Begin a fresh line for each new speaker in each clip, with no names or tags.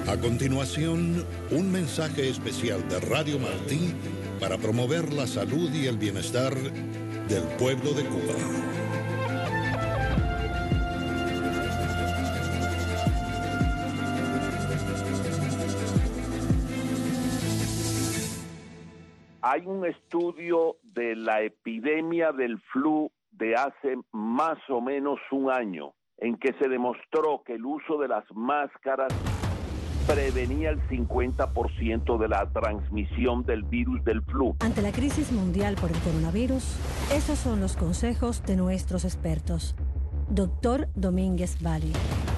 A continuación, un mensaje especial de Radio Martí para promover la salud y el bienestar del pueblo de Cuba.
Hay un estudio de la epidemia del flu de hace más o menos un año en que se demostró que el uso de las máscaras prevenía el 50% de la transmisión del virus del flu.
Ante la crisis mundial por el coronavirus, esos son los consejos de nuestros expertos. Doctor Domínguez Bali.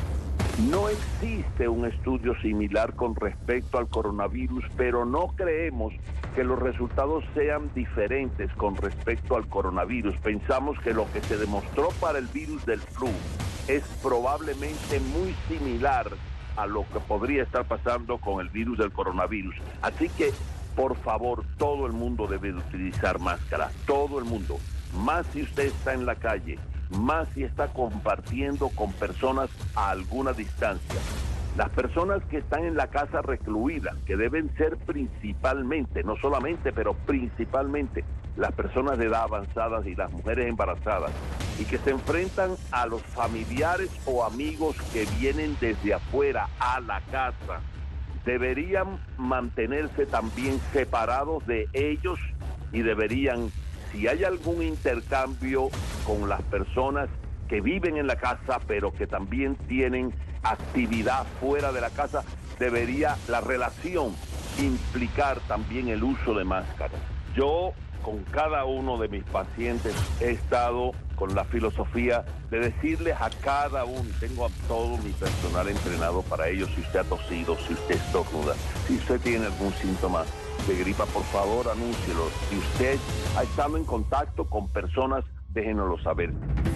No existe un estudio similar con respecto al coronavirus, pero no creemos que los resultados sean diferentes con respecto al coronavirus. Pensamos que lo que se demostró para el virus del flu es probablemente muy similar a lo que podría estar pasando con el virus del coronavirus. Así que, por favor, todo el mundo debe de utilizar máscara, todo el mundo. Más si usted está en la calle, más si está compartiendo con personas a alguna distancia. Las personas que están en la casa recluidas, que deben ser principalmente, no solamente, pero principalmente, las personas de edad avanzada y las mujeres embarazadas, y que se enfrentan a los familiares o amigos que vienen desde afuera a la casa, deberían mantenerse también separados de ellos y deberían, si hay algún intercambio con las personas que viven en la casa, pero que también tienen actividad fuera de la casa, debería la relación implicar también el uso de máscaras. Yo, con cada uno de mis pacientes, he estado con la filosofía de decirles a cada uno, y tengo a todo mi personal entrenado para ello, si usted ha tosido, si usted estornuda, si usted tiene algún síntoma de gripa, por favor, anúncielo. Si usted ha estado en contacto con personas, déjenoslo saber.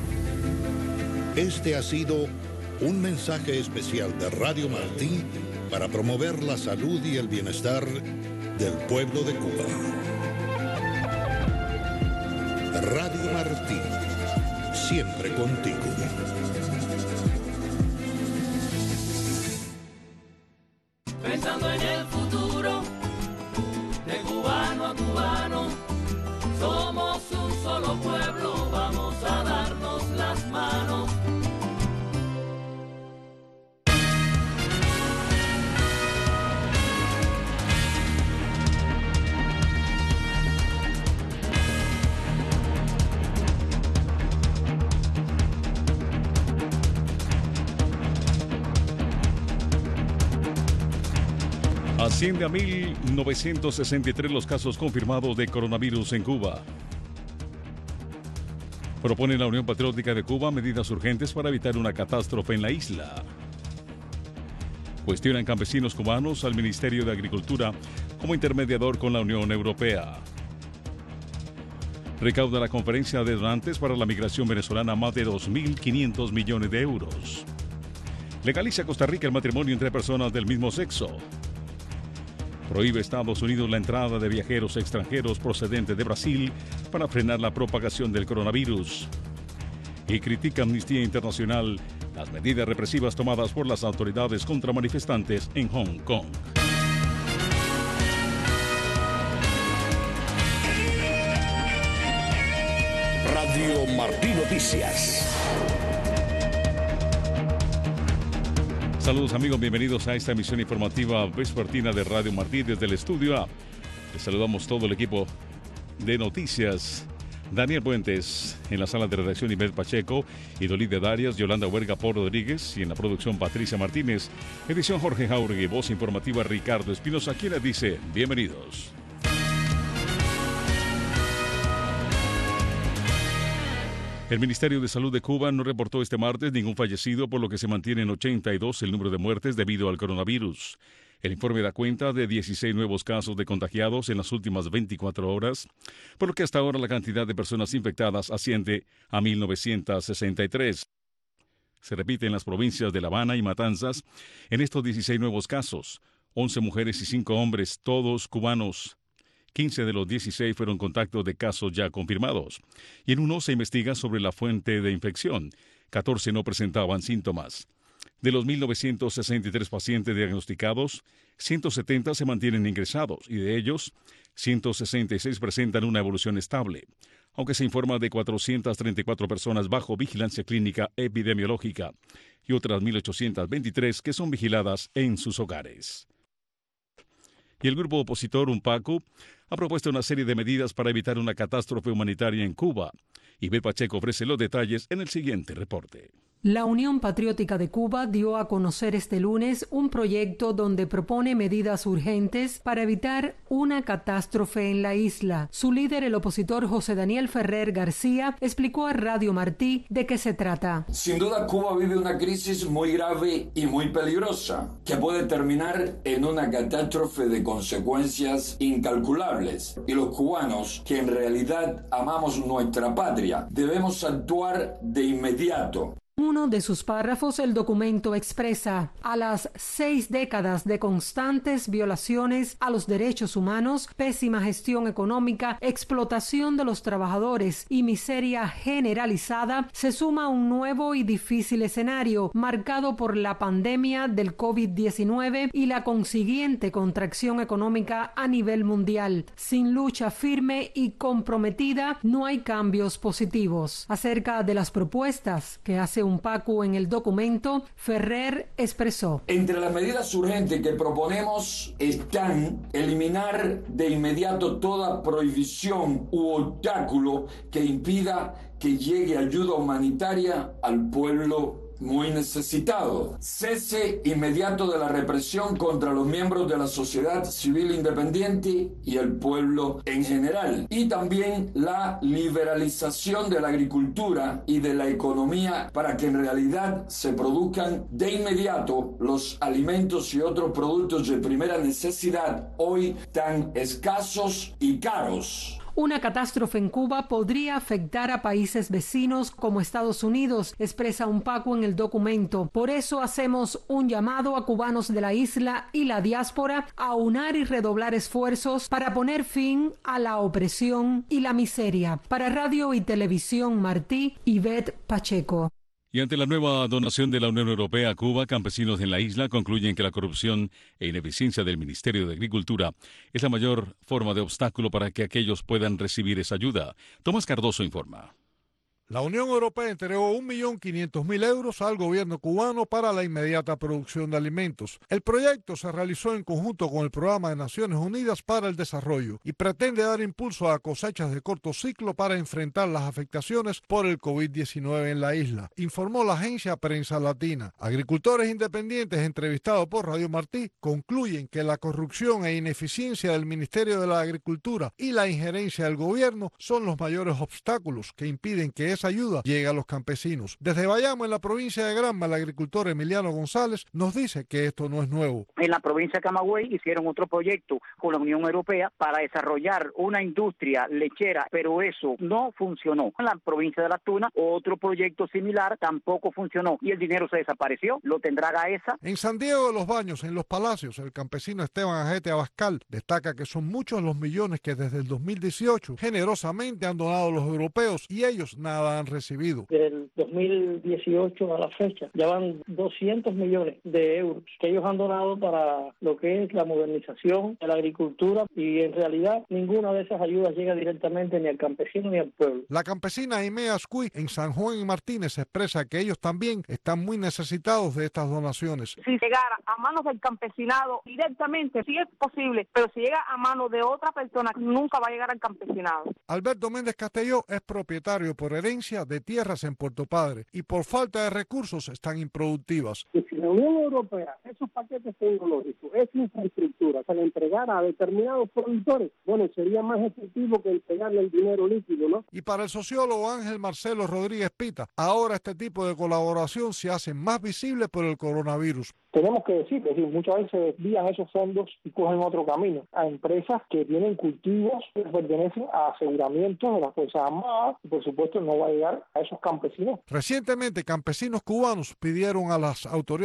Este ha sido un mensaje especial de Radio Martí para promover la salud y el bienestar del pueblo de Cuba. Radio Martí, siempre contigo.
Pensando en el futuro, de cubano a cubano, somos un solo pueblo, vamos a darnos las manos.
Asciende a 1.963 los casos confirmados de coronavirus en Cuba. Propone la Unión Patriótica de Cuba medidas urgentes para evitar una catástrofe en la isla. Cuestionan campesinos cubanos al Ministerio de Agricultura como intermediador con la Unión Europea. Recauda la Conferencia de Donantes para la Migración Venezolana más de 2.500 millones de euros. Legaliza Costa Rica el matrimonio entre personas del mismo sexo. Prohíbe Estados Unidos la entrada de viajeros extranjeros procedentes de Brasil para frenar la propagación del coronavirus. Y critica Amnistía Internacional las medidas represivas tomadas por las autoridades contra manifestantes en Hong Kong.
Radio Martí Noticias.
Saludos amigos, bienvenidos a esta emisión informativa vespertina de Radio Martí desde el estudio A. Les saludamos todo el equipo de noticias. Daniel Puentes en la sala de redacción, Ivette Pacheco, Idolide Darias, Yolanda Huerga, Paul Rodríguez, y en la producción Patricia Martínez, edición Jorge Jauregui, voz informativa Ricardo Espinosa, quien les dice bienvenidos. El Ministerio de Salud de Cuba no reportó este martes ningún fallecido, por lo que se mantiene en 82 el número de muertes debido al coronavirus. El informe da cuenta de 16 nuevos casos de contagiados en las últimas 24 horas, por lo que hasta ahora la cantidad de personas infectadas asciende a 1.963. Se repite en las provincias de La Habana y Matanzas en estos 16 nuevos casos, 11 mujeres y 5 hombres, todos cubanos. 15 de los 16 fueron contactos de casos ya confirmados, y en uno se investiga sobre la fuente de infección. 14 no presentaban síntomas. De los 1.963 pacientes diagnosticados, 170 se mantienen ingresados y de ellos, 166 presentan una evolución estable, aunque se informa de 434 personas bajo vigilancia clínica epidemiológica y otras 1.823 que son vigiladas en sus hogares. Y el grupo opositor UNPACU ha propuesto una serie de medidas para evitar una catástrofe humanitaria en Cuba. Ivette Pacheco ofrece los detalles en el siguiente reporte.
La Unión Patriótica de Cuba dio a conocer este lunes un proyecto donde propone medidas urgentes para evitar una catástrofe en la isla. Su líder, el opositor José Daniel Ferrer García, explicó a Radio Martí de qué se trata.
Sin duda, Cuba vive una crisis muy grave y muy peligrosa, que puede terminar en una catástrofe de consecuencias incalculables. Y los cubanos, que en realidad amamos nuestra patria, debemos actuar de inmediato.
Uno de sus párrafos, el documento expresa: a las 6 décadas de constantes violaciones a los derechos humanos, pésima gestión económica, explotación de los trabajadores y miseria generalizada, se suma un nuevo y difícil escenario marcado por la pandemia del COVID-19 y la consiguiente contracción económica a nivel mundial. Sin lucha firme y comprometida, no hay cambios positivos. Acerca de las propuestas que hace UNPACU en el documento, Ferrer expresó:
entre las medidas urgentes que proponemos están eliminar de inmediato toda prohibición u obstáculo que impida que llegue ayuda humanitaria al pueblo muy necesitado. Cese inmediato de la represión contra los miembros de la sociedad civil independiente y el pueblo en general. Y también la liberalización de la agricultura y de la economía para que en realidad se produzcan de inmediato los alimentos y otros productos de primera necesidad hoy tan escasos y caros.
Una catástrofe en Cuba podría afectar a países vecinos como Estados Unidos, expresa UNPACU en el documento. Por eso hacemos un llamado a cubanos de la isla y la diáspora a aunar y redoblar esfuerzos para poner fin a la opresión y la miseria. Para Radio y Televisión Martí, Ivette Pacheco.
Y ante la nueva donación de la Unión Europea a Cuba, campesinos en la isla concluyen que la corrupción e ineficiencia del Ministerio de Agricultura es la mayor forma de obstáculo para que aquellos puedan recibir esa ayuda. Tomás Cardoso informa.
La Unión Europea entregó 1.500.000 euros al gobierno cubano para la inmediata producción de alimentos. El proyecto se realizó en conjunto con el Programa de Naciones Unidas para el Desarrollo y pretende dar impulso a cosechas de corto ciclo para enfrentar las afectaciones por el COVID-19 en la isla, informó la agencia Prensa Latina. Agricultores independientes entrevistados por Radio Martí concluyen que la corrupción e ineficiencia del Ministerio de la Agricultura y la injerencia del gobierno son los mayores obstáculos que impiden que esa ayuda llega a los campesinos. Desde Bayamo, en la provincia de Granma, el agricultor Emiliano González nos dice que esto no es nuevo.
En la provincia de Camagüey hicieron otro proyecto con la Unión Europea para desarrollar una industria lechera, pero eso no funcionó. En la provincia de La Tuna, otro proyecto similar tampoco funcionó y el dinero se desapareció. ¿Lo tendrá Gaesa?
En San Diego de los Baños, en Los Palacios, el campesino Esteban Ajete Abascal destaca que son muchos los millones que desde el 2018 generosamente han donado los europeos y ellos nada han recibido.
Desde el 2018 a la fecha ya van 200 millones de euros que ellos han donado para lo que es la modernización de la agricultura y en realidad ninguna de esas ayudas llega directamente ni al campesino ni al pueblo.
La campesina Aimea Ascuy en San Juan y Martínez expresa que ellos también están muy necesitados de estas donaciones.
Si llegara a manos del campesinado directamente, sí es posible, pero si llega a manos de otra persona, nunca va a llegar al campesinado.
Alberto Méndez Castelló es propietario por herencia de tierras en Puerto Padre y por falta de recursos están improductivas.
Y si la Unión Europea esos paquetes tecnológicos, esa infraestructura se le entregara a determinados productores, bueno, sería más efectivo que entregarle el dinero líquido, ¿no?
Y para el sociólogo Ángel Marcelo Rodríguez Pita, ahora este tipo de colaboración se hace más visible por el coronavirus.
Tenemos que decir, muchas veces se desvían esos fondos y cogen otro camino a empresas que tienen cultivos que pertenecen a aseguramientos de las Fuerzas Armadas y por supuesto no va a llegar a esos campesinos.
Recientemente campesinos cubanos pidieron a las autoridades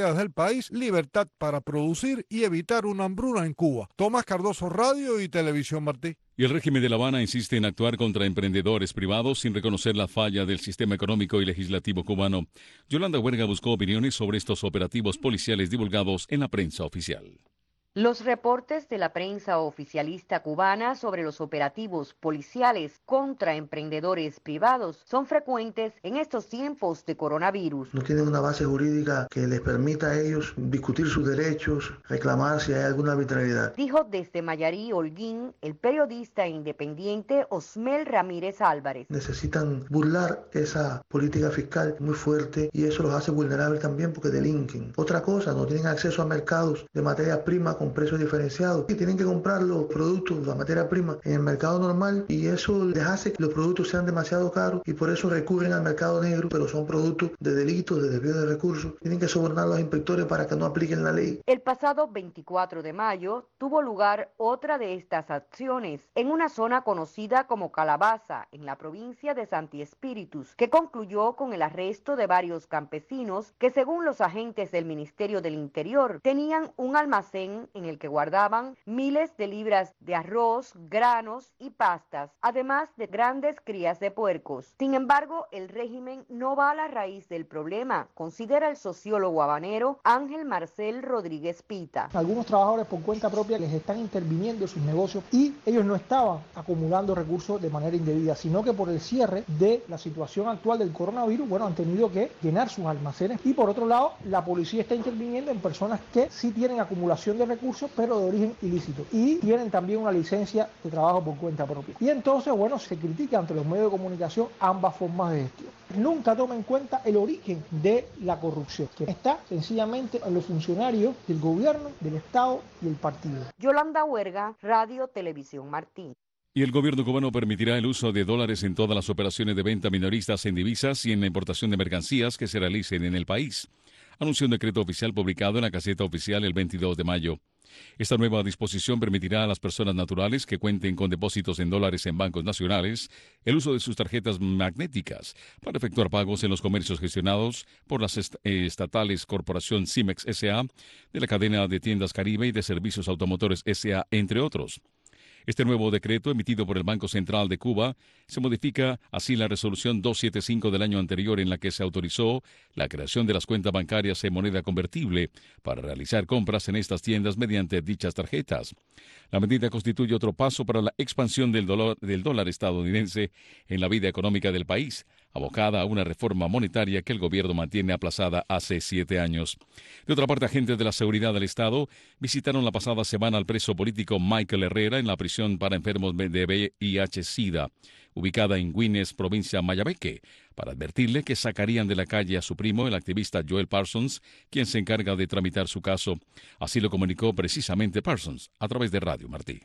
autoridades del país libertad para producir y evitar una hambruna en Cuba. Tomás Cardoso, Radio y Televisión Martí.
Y el régimen de La Habana insiste en actuar contra emprendedores privados sin reconocer la falla del sistema económico y legislativo cubano. Yolanda Huerga buscó opiniones sobre estos operativos policiales divulgados en la prensa oficial.
Los reportes de la prensa oficialista cubana sobre los operativos policiales contra emprendedores privados son frecuentes en estos tiempos de coronavirus.
No tienen una base jurídica que les permita a ellos discutir sus derechos, reclamar si hay alguna arbitrariedad.
Dijo desde Mayarí, Holguín, el periodista independiente Osmel Ramírez Álvarez.
Necesitan burlar esa política fiscal muy fuerte y eso los hace vulnerables también porque delinquen. Otra cosa, no tienen acceso a mercados de materia prima con precios diferenciados y tienen que comprar los productos, la materia prima en el mercado normal y eso les hace que los productos sean demasiado caros y por eso recurren al mercado negro, pero son productos de delitos, de desvío de recursos. Tienen que sobornar a los inspectores para que no apliquen la ley.
El pasado 24 de mayo tuvo lugar otra de estas acciones en una zona conocida como Calabaza, en la provincia de Santi Espíritus, que concluyó con el arresto de varios campesinos que, según los agentes del Ministerio del Interior, tenían un almacén en el que guardaban miles de libras de arroz, granos y pastas, además de grandes crías de puercos. Sin embargo, el régimen no va a la raíz del problema, considera el sociólogo habanero Ángel Marcel Rodríguez Pita.
Algunos trabajadores por cuenta propia les están interviniendo en sus negocios y ellos no estaban acumulando recursos de manera indebida, sino que por el cierre de la situación actual del coronavirus, han tenido que llenar sus almacenes y por otro lado, la policía está interviniendo en personas que sí tienen acumulación de recursos, pero de origen ilícito y tienen también una licencia de trabajo por cuenta propia. Y entonces, se critica ante los medios de comunicación ambas formas de gestión. Nunca toma en cuenta el origen de la corrupción, que está sencillamente en los funcionarios del gobierno, del Estado y el partido.
Yolanda Huerga, Radio Televisión Martí.
Y el gobierno cubano permitirá el uso de dólares en todas las operaciones de venta minoristas en divisas y en la importación de mercancías que se realicen en el país, anunció un decreto oficial publicado en la Gaceta Oficial el 22 de mayo. Esta nueva disposición permitirá a las personas naturales que cuenten con depósitos en dólares en bancos nacionales el uso de sus tarjetas magnéticas para efectuar pagos en los comercios gestionados por las estatales Corporación Cimex S.A., de la cadena de tiendas Caribe y de servicios automotores S.A., entre otros. Este nuevo decreto, emitido por el Banco Central de Cuba, se modifica así la resolución 275 del año anterior en la que se autorizó la creación de las cuentas bancarias en moneda convertible para realizar compras en estas tiendas mediante dichas tarjetas. La medida constituye otro paso para la expansión del dólar estadounidense en la vida económica del país, abocada a una reforma monetaria que el gobierno mantiene aplazada hace 7 años. De otra parte, agentes de la seguridad del Estado visitaron la pasada semana al preso político Michael Herrera en la prisión para enfermos de VIH-Sida, ubicada en Guines, provincia Mayabeque, para advertirle que sacarían de la calle a su primo, el activista Joel Parsons, quien se encarga de tramitar su caso. Así lo comunicó precisamente Parsons a través de Radio Martí.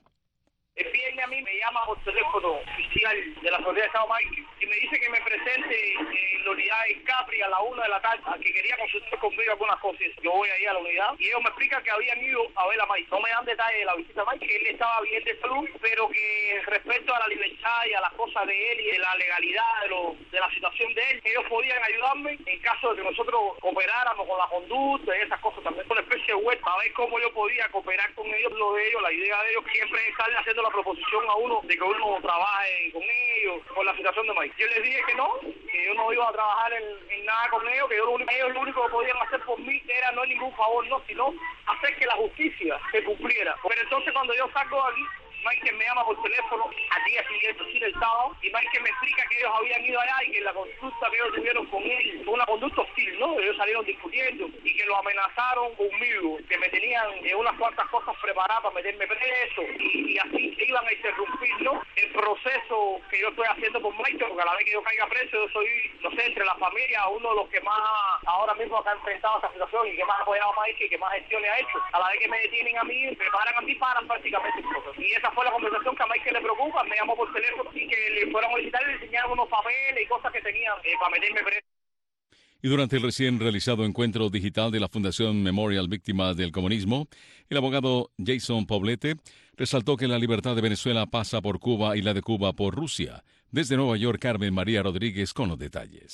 Por teléfono oficial de la Seguridad de Estado Mike y me dice que me presente en la unidad en Capri a la 1 de la tarde, que quería consultar conmigo algunas cosas. Yo voy ahí a la unidad y ellos me explican que habían ido a ver a Mike. No me dan detalles de la visita a Mike, que él estaba bien de salud, pero que respecto a la libertad y a las cosas de él y de la legalidad de la situación de él, ellos podían ayudarme en caso de que nosotros cooperáramos con la conducta y esas cosas. También con una especie de web a ver cómo yo podía cooperar con ellos. Lo de ellos, la idea de ellos siempre es estar haciendo la proposición a uno de que uno trabaje con ellos, por la situación de Mike. Yo les dije que yo no iba a trabajar en nada con ellos, que ellos lo único que podían hacer por mí era no ningún favor, sino hacer que la justicia se cumpliera. Pero entonces cuando yo salgo de aquí, Mike me llama por teléfono al día siguiente, el sábado, y Mike me explica que ellos habían ido allá y que la conducta que ellos tuvieron con él fue una conducta hostil, Ellos salieron discutiendo y que lo amenazaron conmigo, que me tenían unas cuantas cosas preparadas para meterme preso y así iban a interrumpir, el proceso que yo estoy haciendo por Mike, porque a la vez que yo caiga preso, yo soy, entre la familia, uno de los que más ahora mismo ha enfrentado esta situación y que más ha apoyado a Mike y que más gestiones ha hecho. A la vez que me detienen a mí, me preparan a mí, paran prácticamente cosas. Y esa fue la conversación que a Mike le preocupa, me llamó por teléfono y que le fueron a visitar y le enseñaron unos papeles y cosas que tenían para meterme preso.
Y durante el recién realizado encuentro digital de la Fundación Memorial Víctimas del Comunismo, el abogado Jason Poblete resaltó que la libertad de Venezuela pasa por Cuba y la de Cuba por Rusia. Desde Nueva York, Carmen María Rodríguez con los detalles.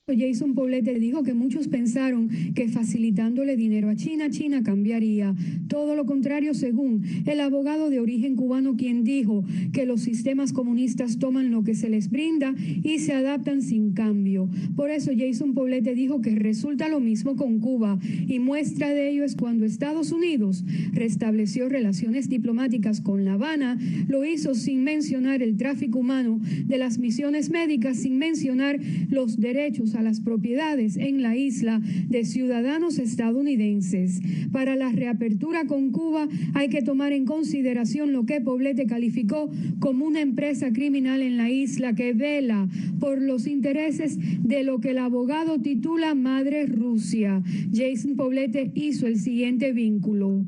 Jason Poblete dijo que muchos pensaron que facilitándole dinero a China, China cambiaría. Todo lo contrario, según el abogado de origen cubano, quien dijo que los sistemas comunistas toman lo que se les brinda y se adaptan sin cambio. Por eso Jason Poblete dijo que resulta lo mismo con Cuba, y muestra de ello es cuando Estados Unidos restableció relaciones diplomáticas con La Habana. Lo hizo sin mencionar el tráfico humano de las misiones médicas, sin mencionar los derechos a las propiedades en la isla de ciudadanos estadounidenses. Para la reapertura con Cuba hay que tomar en consideración lo que Poblete calificó como una empresa criminal en la isla que vela por los intereses de lo que el abogado titula Madre Rusia. Jason Poblete hizo el siguiente vínculo.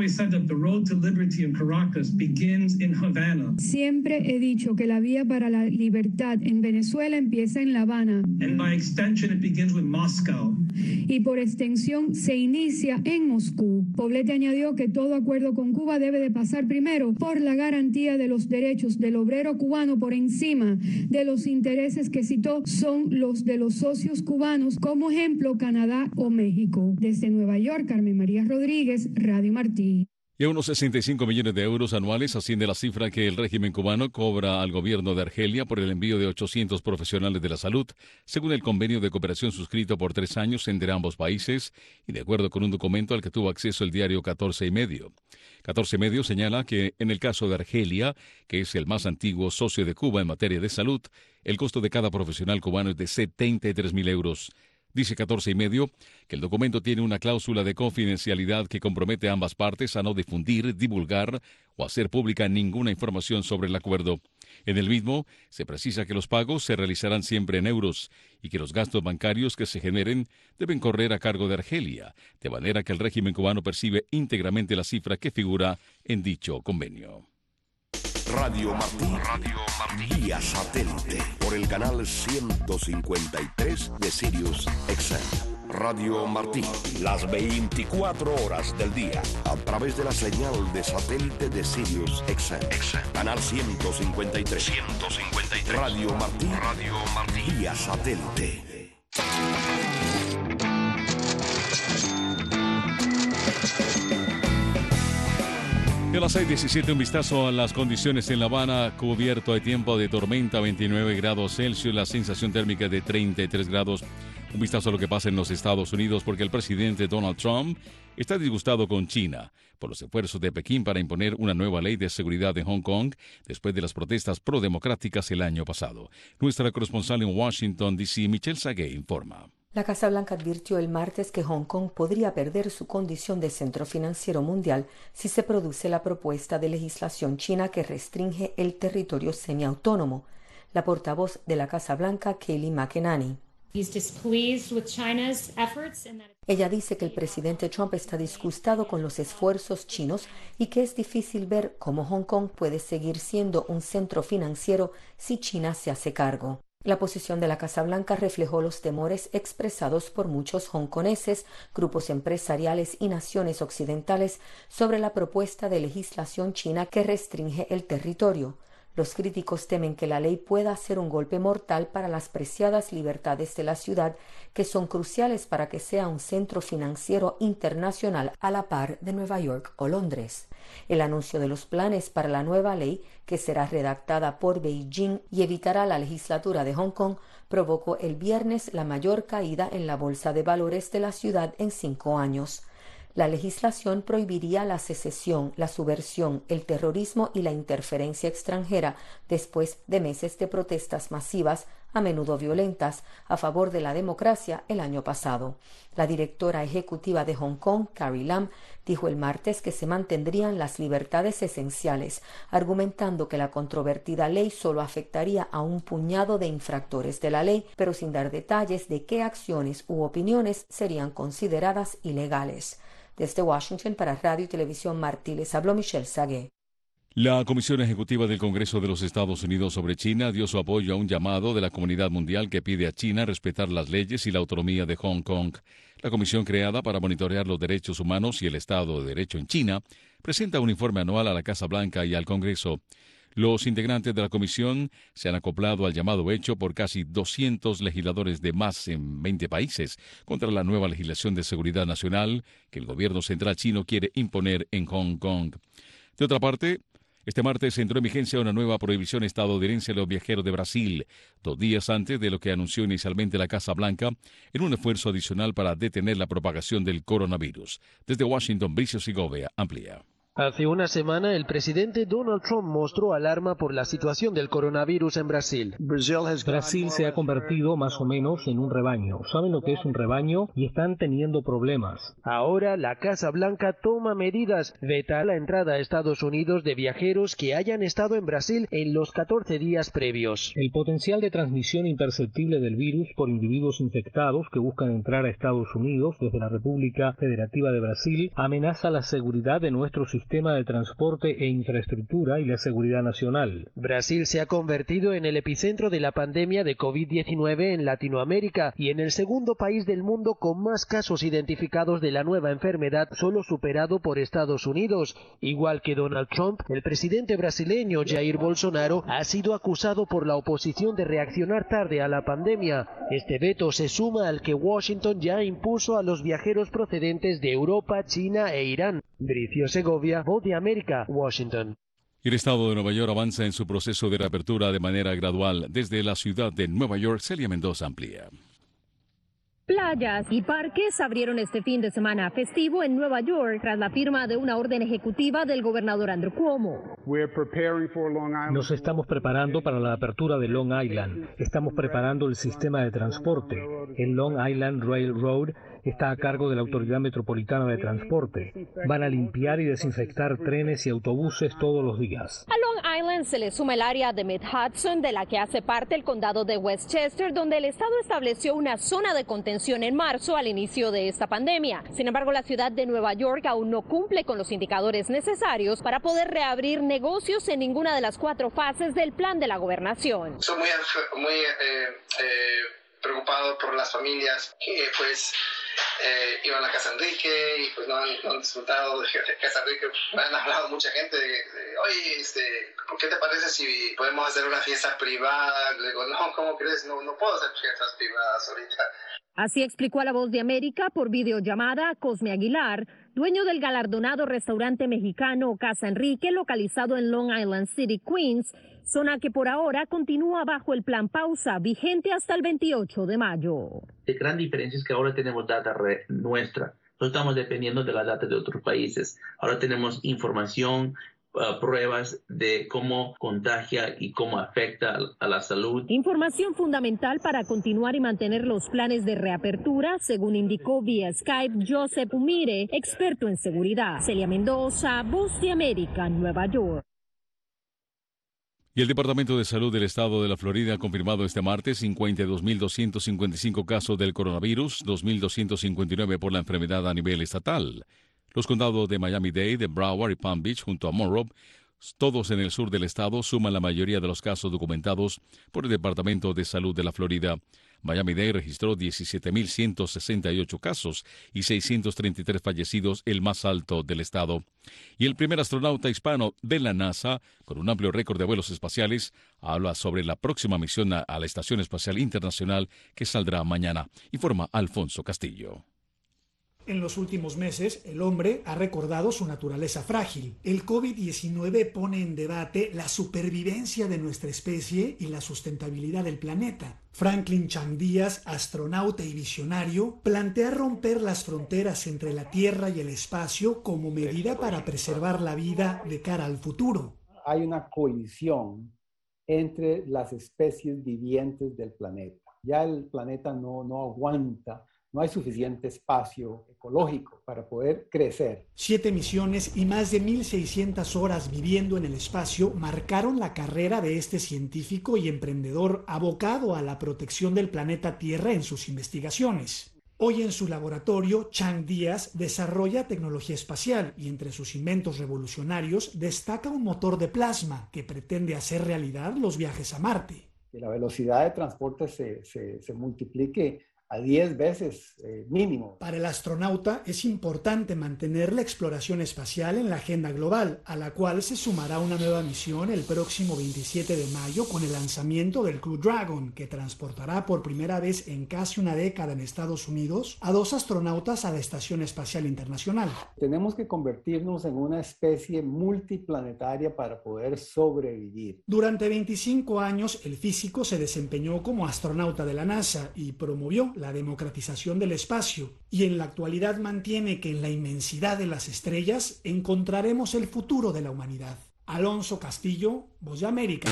Siempre he dicho que la vía para la libertad en Venezuela empieza en La Habana. Y por extensión se inicia en Moscú. Poblete añadió que todo acuerdo con Cuba debe de pasar primero por la garantía de los derechos del obrero cubano por encima de los intereses que citó son los de los socios cubanos, como ejemplo Canadá o México. Desde Nueva York, Carmen María Rodríguez, Radio Martí.
Y a unos 65 millones de euros anuales asciende la cifra que el régimen cubano cobra al gobierno de Argelia por el envío de 800 profesionales de la salud, según el convenio de cooperación suscrito por 3 años entre ambos países y de acuerdo con un documento al que tuvo acceso el diario 14 y medio. 14 y medio señala que en el caso de Argelia, que es el más antiguo socio de Cuba en materia de salud, el costo de cada profesional cubano es de 73.000 euros. Dice 14 y medio que el documento tiene una cláusula de confidencialidad que compromete a ambas partes a no difundir, divulgar o hacer pública ninguna información sobre el acuerdo. En el mismo se precisa que los pagos se realizarán siempre en euros y que los gastos bancarios que se generen deben correr a cargo de Argelia, de manera que el régimen cubano percibe íntegramente la cifra que figura en dicho convenio.
Radio Martí, vía satélite, por el canal 153 de Sirius XM. Radio Martí, las 24 horas del día, a través de la señal de satélite de Sirius XM. Canal 153. Radio Martí, vía satélite.
Y a las 6:17, un vistazo a las condiciones en La Habana. Cubierto de tiempo de tormenta, 29 grados Celsius, la sensación térmica de 33 grados. Un vistazo a lo que pasa en los Estados Unidos, porque el presidente Donald Trump está disgustado con China por los esfuerzos de Pekín para imponer una nueva ley de seguridad en Hong Kong después de las protestas prodemocráticas el año pasado. Nuestra corresponsal en Washington, D.C., Michelle Sagué, informa.
La Casa Blanca advirtió el martes que Hong Kong podría perder su condición de centro financiero mundial si se produce la propuesta de legislación china que restringe el territorio semiautónomo. La portavoz de la Casa Blanca, Kayleigh McEnany. Ella dice que el presidente Trump está disgustado con los esfuerzos chinos y que es difícil ver cómo Hong Kong puede seguir siendo un centro financiero si China se hace cargo. La posición de la Casa Blanca reflejó los temores expresados por muchos hongkoneses, grupos empresariales y naciones occidentales sobre la propuesta de legislación china que restringe el territorio. Los críticos temen que la ley pueda ser un golpe mortal para las preciadas libertades de la ciudad, que son cruciales para que sea un centro financiero internacional a la par de Nueva York o Londres. El anuncio de los planes para la nueva ley, que será redactada por Beijing y evitará la legislatura de Hong Kong, provocó el viernes la mayor caída en la bolsa de valores de la ciudad en 5 años. La legislación prohibiría la secesión, la subversión, el terrorismo y la interferencia extranjera después de meses de protestas masivas, a menudo violentas, a favor de la democracia el año pasado. La directora ejecutiva de Hong Kong, Carrie Lam, dijo el martes que se mantendrían las libertades esenciales, argumentando que la controvertida ley solo afectaría a un puñado de infractores de la ley, pero sin dar detalles de qué acciones u opiniones serían consideradas ilegales. Desde Washington para Radio y Televisión Martí les habló Michelle Sagué.
La Comisión Ejecutiva del Congreso de los Estados Unidos sobre China dio su apoyo a un llamado de la comunidad mundial que pide a China respetar las leyes y la autonomía de Hong Kong. La comisión creada para monitorear los derechos humanos y el Estado de Derecho en China presenta un informe anual a la Casa Blanca y al Congreso. Los integrantes de la comisión se han acoplado al llamado hecho por casi 200 legisladores de más en 20 países contra la nueva legislación de seguridad nacional que el gobierno central chino quiere imponer en Hong Kong. De otra parte, este martes entró en vigencia una nueva prohibición estadounidense a los viajeros de Brasil, 2 días antes de lo que anunció inicialmente la Casa Blanca, en un esfuerzo adicional para detener la propagación del coronavirus. Desde Washington, Bricio Segovia amplía.
Hace una semana, el presidente Donald Trump mostró alarma por la situación del coronavirus en Brasil.
Brasil se ha convertido más o menos en un rebaño. ¿Saben lo que es un rebaño? Y están teniendo problemas.
Ahora, la Casa Blanca toma medidas. Veta la entrada a Estados Unidos de viajeros que hayan estado en Brasil en los 14 días previos.
El potencial de transmisión imperceptible del virus por individuos infectados que buscan entrar a Estados Unidos desde la República Federativa de Brasil amenaza la seguridad de nuestro sistema de transporte e infraestructura y la seguridad nacional.
Brasil se ha convertido en el epicentro de la pandemia de COVID-19 en Latinoamérica y en el segundo país del mundo con más casos identificados de la nueva enfermedad, solo superado por Estados Unidos. Igual que Donald Trump, el presidente brasileño Jair Bolsonaro ha sido acusado por la oposición de reaccionar tarde a la pandemia. Este veto se suma al que Washington ya impuso a los viajeros procedentes de Europa, China e Irán. Bricio Segovia, Voz de América, Washington.
El estado de Nueva York avanza en su proceso de reapertura de manera gradual. Desde la ciudad de Nueva York, Celia Mendoza amplía.
Playas y parques abrieron este fin de semana festivo en Nueva York tras la firma de una orden ejecutiva del gobernador Andrew Cuomo.
Nos estamos preparando para la apertura de Long Island. Estamos preparando el sistema de transporte. El Long Island Railroad está a cargo de la Autoridad Metropolitana de Transporte. Van a limpiar y desinfectar trenes y autobuses todos los días.
A Long Island se le suma el área de Mid-Hudson, de la que hace parte el condado de Westchester, donde el estado estableció una zona de contención en marzo al inicio de esta pandemia. Sin embargo, la ciudad de Nueva York aún no cumple con los indicadores necesarios para poder reabrir negocios en ninguna de las 4 fases del plan de la gobernación.
Soy muy preocupado por las familias que iban a Casa Enrique y pues no han disfrutado de Casa Enrique. Me han hablado mucha gente de oye, ¿qué te parece si podemos hacer una fiesta privada? Le digo, no, ¿cómo crees? No puedo hacer fiestas privadas ahorita.
Así explicó a La Voz de América por videollamada Cosme Aguilar, dueño del galardonado restaurante mexicano Casa Enrique, localizado en Long Island City, Queens, zona que por ahora continúa bajo el plan pausa, vigente hasta el 28 de mayo.
La gran diferencia es que ahora tenemos data nuestra, no estamos dependiendo de la data de otros países. Ahora tenemos información, pruebas de cómo contagia y cómo afecta a la salud.
Información fundamental para continuar y mantener los planes de reapertura, según indicó vía Skype Joseph Umire, experto en seguridad. Celia Mendoza, Voz de América, Nueva York.
Y el Departamento de Salud del Estado de la Florida ha confirmado este martes 52.255 casos del coronavirus, 2.259 por la enfermedad a nivel estatal. Los condados de Miami-Dade, de Broward y Palm Beach, junto a Monroe, todos en el sur del estado, suman la mayoría de los casos documentados por el Departamento de Salud de la Florida. Miami-Dade registró 17.168 casos y 633 fallecidos, el más alto del estado. Y el primer astronauta hispano de la NASA, con un amplio récord de vuelos espaciales, habla sobre la próxima misión a la Estación Espacial Internacional que saldrá mañana, informa Alfonso Castillo.
En los últimos meses, el hombre ha recordado su naturaleza frágil. El COVID-19 pone en debate la supervivencia de nuestra especie y la sustentabilidad del planeta. Franklin Chang Díaz, astronauta y visionario, plantea romper las fronteras entre la Tierra y el espacio como medida para preservar la vida de cara al futuro.
Hay una colisión entre las especies vivientes del planeta. Ya el planeta no aguanta. No hay suficiente espacio ecológico para poder crecer.
7 misiones y más de 1.600 horas viviendo en el espacio marcaron la carrera de este científico y emprendedor abocado a la protección del planeta Tierra en sus investigaciones. Hoy en su laboratorio, Chang Díaz desarrolla tecnología espacial y entre sus inventos revolucionarios destaca un motor de plasma que pretende hacer realidad los viajes a Marte.
Que la velocidad de transporte se multiplique a 10 veces mínimo.
Para el astronauta es importante mantener la exploración espacial en la agenda global, a la cual se sumará una nueva misión el próximo 27 de mayo con el lanzamiento del Crew Dragon, que transportará por primera vez en casi una década en Estados Unidos a 2 astronautas a la Estación Espacial Internacional.
Tenemos que convertirnos en una especie multiplanetaria para poder sobrevivir.
Durante 25 años, el físico se desempeñó como astronauta de la NASA y promovió la democratización del espacio, y en la actualidad mantiene que en la inmensidad de las estrellas encontraremos el futuro de la humanidad. Alonso Castillo, Voz de América.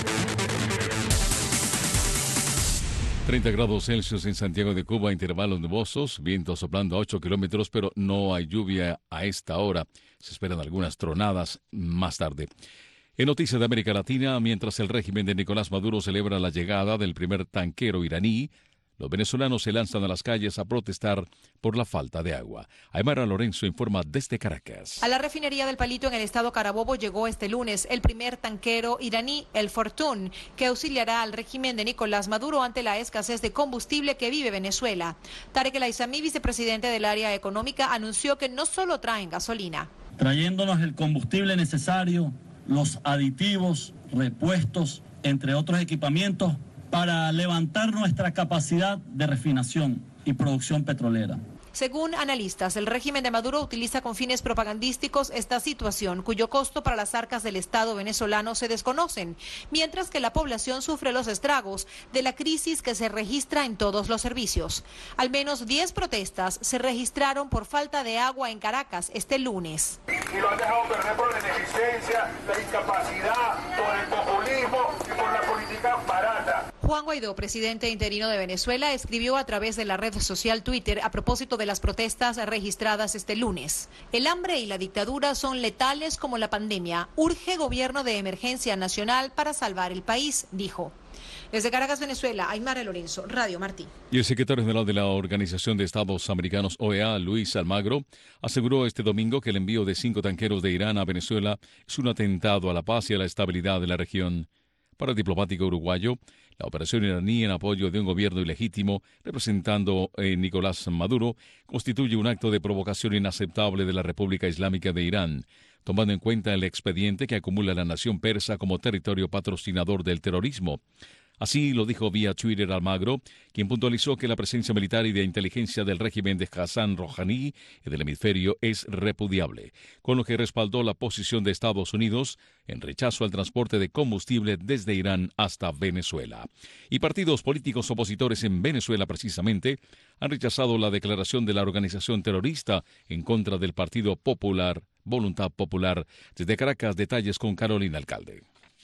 30 grados Celsius en Santiago de Cuba, intervalos nubosos, viento soplando a 8 kilómetros, pero no hay lluvia a esta hora. Se esperan algunas tronadas más tarde. En noticias de América Latina, mientras el régimen de Nicolás Maduro celebra la llegada del primer tanquero iraní, los venezolanos se lanzan a las calles a protestar por la falta de agua. Aymara Lorenzo informa desde Caracas.
A la refinería del Palito en el estado Carabobo llegó este lunes el primer tanquero iraní, el Fortune, que auxiliará al régimen de Nicolás Maduro ante la escasez de combustible que vive Venezuela. Tarek El Aizami, vicepresidente del área económica, anunció que no solo traen gasolina.
Trayéndonos el combustible necesario, los aditivos, repuestos, entre otros equipamientos, para levantar nuestra capacidad de refinación y producción petrolera.
Según analistas, el régimen de Maduro utiliza con fines propagandísticos esta situación, cuyo costo para las arcas del Estado venezolano se desconocen, mientras que la población sufre los estragos de la crisis que se registra en todos los servicios. Al menos 10 protestas se registraron por falta de agua en Caracas este lunes.
Y lo han dejado perder por la ineficiencia, la incapacidad, por el populismo y por la política barata.
Juan Guaidó, presidente interino de Venezuela, escribió a través de la red social Twitter a propósito de las protestas registradas este lunes. El hambre y la dictadura son letales como la pandemia. Urge gobierno de emergencia nacional para salvar el país, dijo. Desde Caracas, Venezuela, Aymara Lorenzo, Radio Martí.
Y el secretario general de la Organización de Estados Americanos, OEA, Luis Almagro, aseguró este domingo que el envío de 5 tanqueros de Irán a Venezuela es un atentado a la paz y a la estabilidad de la región. Para el diplomático uruguayo, la operación iraní en apoyo de un gobierno ilegítimo representando a Nicolás Maduro constituye un acto de provocación inaceptable de la República Islámica de Irán, tomando en cuenta el expediente que acumula la nación persa como territorio patrocinador del terrorismo. Así lo dijo vía Twitter Almagro, quien puntualizó que la presencia militar y de inteligencia del régimen de Hassan Rouhani en el hemisferio es repudiable, con lo que respaldó la posición de Estados Unidos en rechazo al transporte de combustible desde Irán hasta Venezuela. Y partidos políticos opositores en Venezuela precisamente han rechazado la declaración de la organización terrorista en contra del Partido Popular, Voluntad Popular. Desde Caracas, detalles con Carolina Alcalde.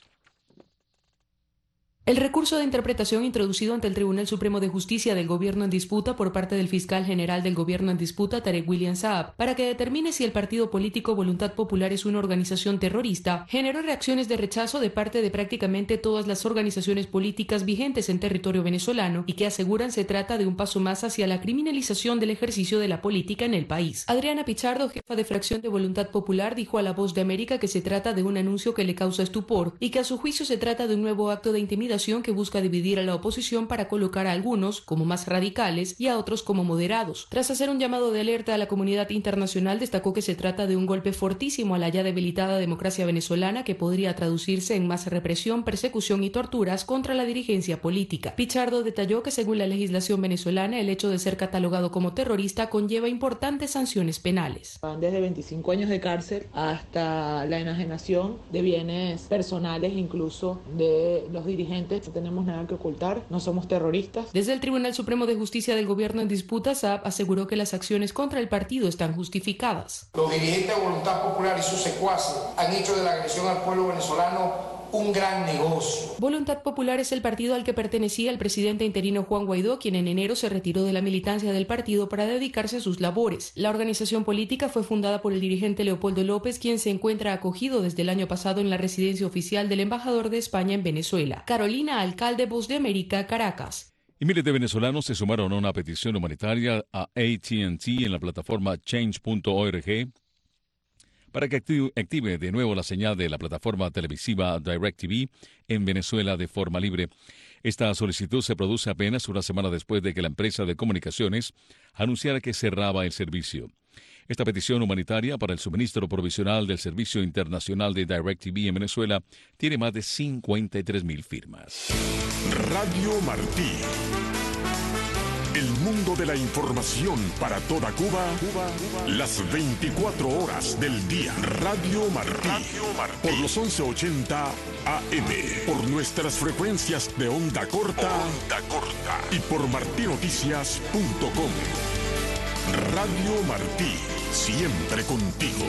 El recurso de interpretación introducido ante el Tribunal Supremo de Justicia del Gobierno en disputa por parte del fiscal general del Gobierno en disputa, Tarek William Saab, para que determine si el partido político Voluntad Popular es una organización terrorista, generó reacciones de rechazo de parte de prácticamente todas las organizaciones políticas vigentes en territorio venezolano y que aseguran se trata de un paso más hacia la criminalización del ejercicio de la política en el país. Adriana Pichardo, jefa de fracción de Voluntad Popular, dijo a La Voz de América que se trata de un anuncio que le causa estupor y que a su juicio se trata de un nuevo acto de intimidación que busca dividir a la oposición para colocar a algunos como más radicales y a otros como moderados. Tras hacer un llamado de alerta a la comunidad internacional, destacó que se trata de un golpe fortísimo a la ya debilitada democracia venezolana que podría traducirse en más represión, persecución y torturas contra la dirigencia política. Pichardo detalló que según la legislación venezolana, el hecho de ser catalogado como terrorista conlleva importantes sanciones penales.
Van desde 25 años de cárcel hasta la enajenación de bienes personales, incluso de los dirigentes. No tenemos nada que ocultar, no somos terroristas.
Desde el Tribunal Supremo de Justicia del Gobierno en disputa, Saab aseguró que las acciones contra el partido están justificadas.
Los dirigentes de Voluntad Popular y sus secuaces han hecho de la agresión al pueblo venezolano un gran negocio.
Voluntad Popular es el partido al que pertenecía el presidente interino Juan Guaidó, quien en enero se retiró de la militancia del partido para dedicarse a sus labores. La organización política fue fundada por el dirigente Leopoldo López, quien se encuentra acogido desde el año pasado en la residencia oficial del embajador de España en Venezuela. Carolina Alcalde, Voz de América, Caracas.
Y miles de venezolanos se sumaron a una petición humanitaria a AT&T en la plataforma change.org para que active de nuevo la señal de la plataforma televisiva DirecTV en Venezuela de forma libre. Esta solicitud se produce apenas una semana después de que la empresa de comunicaciones anunciara que cerraba el servicio. Esta petición humanitaria para el suministro provisional del Servicio Internacional de DirecTV en Venezuela tiene más de 53,000 firmas.
Radio Martí. El mundo de la información para toda Cuba, las 24 horas del día. Radio Martí. Por los 1180 AM. Por nuestras frecuencias de onda corta. Y por martinoticias.com. Radio Martí. Siempre contigo.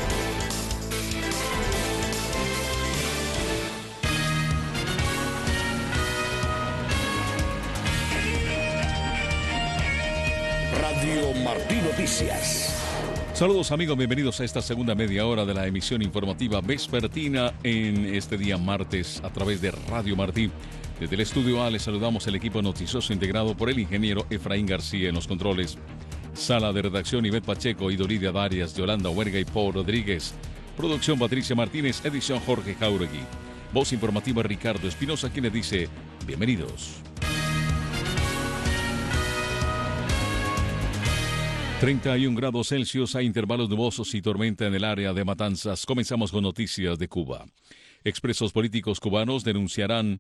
Radio Martí Noticias.
Saludos amigos, bienvenidos a esta segunda media hora de la emisión informativa vespertina en este día martes a través de Radio Martí. Desde el estudio A les saludamos el equipo noticioso integrado por el ingeniero Efraín García en los controles. Sala de redacción Ivette Pacheco y Doridia Darias, Yolanda Huerga y Paul Rodríguez. Producción Patricia Martínez, edición Jorge Jauregui. Voz informativa Ricardo Espinosa, quien les dice bienvenidos. 31 grados Celsius a intervalos nubosos y tormenta en el área de Matanzas. Comenzamos con noticias de Cuba. Expresos políticos cubanos denunciaron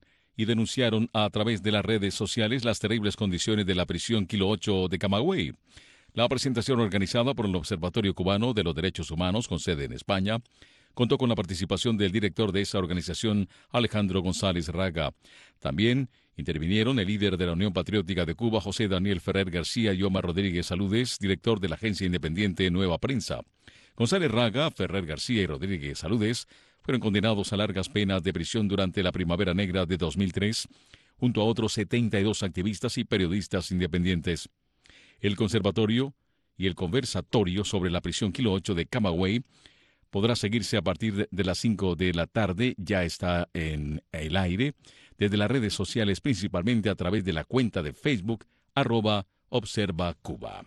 a través de las redes sociales las terribles condiciones de la prisión Kilo 8 de Camagüey. La presentación organizada por el Observatorio Cubano de los Derechos Humanos, con sede en España, contó con la participación del director de esa organización, Alejandro González Raga. También intervinieron el líder de la Unión Patriótica de Cuba, José Daniel Ferrer García, y Omar Rodríguez Saludes, director de la agencia independiente Nueva Prensa. González Raga, Ferrer García y Rodríguez Saludes fueron condenados a largas penas de prisión durante la Primavera Negra de 2003, junto a otros 72 activistas y periodistas independientes. El conservatorio y el conversatorio sobre la prisión Kilo 8 de Camagüey podrá seguirse a partir de las 5 de la tarde, ya está en el aire, desde las redes sociales, principalmente a través de la cuenta de Facebook, @ObservaCuba.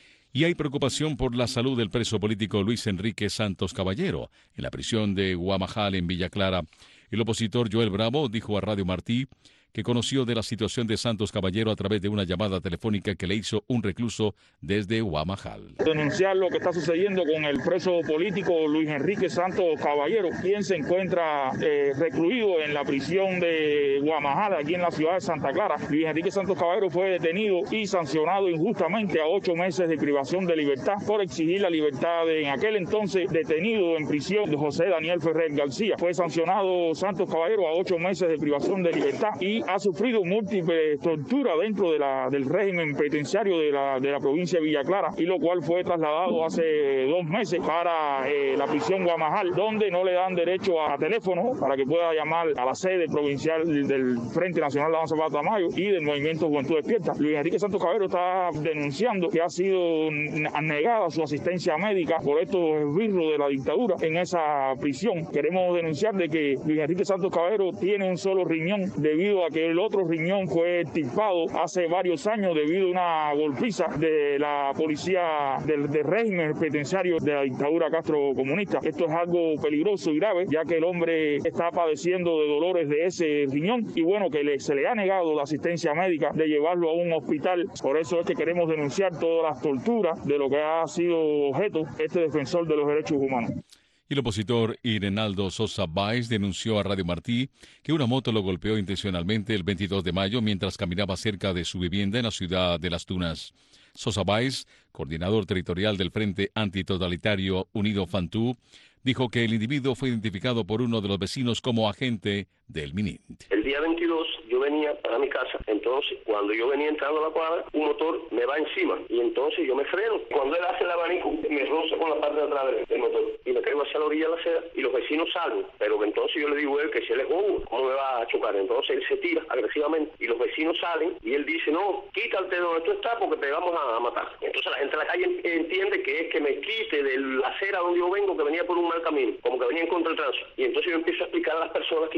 Y hay preocupación por la salud del preso político Luis Enrique Santos Caballero, en la prisión de Guamajal, en Villa Clara. El opositor Joel Bravo dijo a Radio Martí que conoció de la situación de Santos Caballero a través de una llamada telefónica que le hizo un recluso desde Guamajal.
Denunciar lo que está sucediendo con el preso político Luis Enrique Santos Caballero, quien se encuentra recluido en la prisión de Guamajal, aquí en la ciudad de Santa Clara. Luis Enrique Santos Caballero fue detenido y sancionado injustamente a 8 meses de privación de libertad por exigir la libertad de, en aquel entonces, detenido en prisión de José Daniel Ferrer García. Fue sancionado Santos Caballero a 8 meses de privación de libertad y ha sufrido múltiples torturas dentro del régimen penitenciario de la provincia de Villa Clara, y lo cual fue trasladado hace 2 meses para la prisión Guamajal, donde no le dan derecho a teléfono para que pueda llamar a la sede provincial del Frente Nacional de Avanza para Tamayo y del Movimiento Juventud Despierta. Luis Enrique Santos Caballero está denunciando que ha sido negada su asistencia médica por estos esbirros de la dictadura en esa prisión. Queremos denunciar de que Luis Enrique Santos Caballero tiene un solo riñón debido a que el otro riñón fue extirpado hace varios años debido a una golpiza de la policía del régimen penitenciario de la dictadura castrocomunista. Esto es algo peligroso y grave, ya que el hombre está padeciendo de dolores de ese riñón y bueno, que se le ha negado la asistencia médica de llevarlo a un hospital. Por eso es que queremos denunciar todas las torturas de lo que ha sido objeto este defensor de los derechos humanos.
Y el opositor Irenaldo Sosa Báez denunció a Radio Martí que una moto lo golpeó intencionalmente el 22 de mayo mientras caminaba cerca de su vivienda en la ciudad de Las Tunas. Sosa Báez, coordinador territorial del Frente Antitotalitario Unido Fantú, dijo que el individuo fue identificado por uno de los vecinos como agente del MININT.
El día 22 yo venía a mi casa, entonces cuando yo venía entrando a la cuadra, un motor me va encima y entonces yo me freno. Cuando él hace el abanico, me roza con la parte de atrás del motor y me caigo hacia la orilla de la acera y los vecinos salen, pero entonces yo le digo a él que si él es bobo, ¿cómo me va a chocar? Entonces él se tira agresivamente y los vecinos salen y él dice, no, quítate de donde tú estás porque te vamos a matar. Entonces la gente de la calle entiende que es que me quite de la acera donde yo vengo, que venía por un mal camino, como que venía en contra del tránsito. Y entonces yo empiezo a explicar a las personas quién soy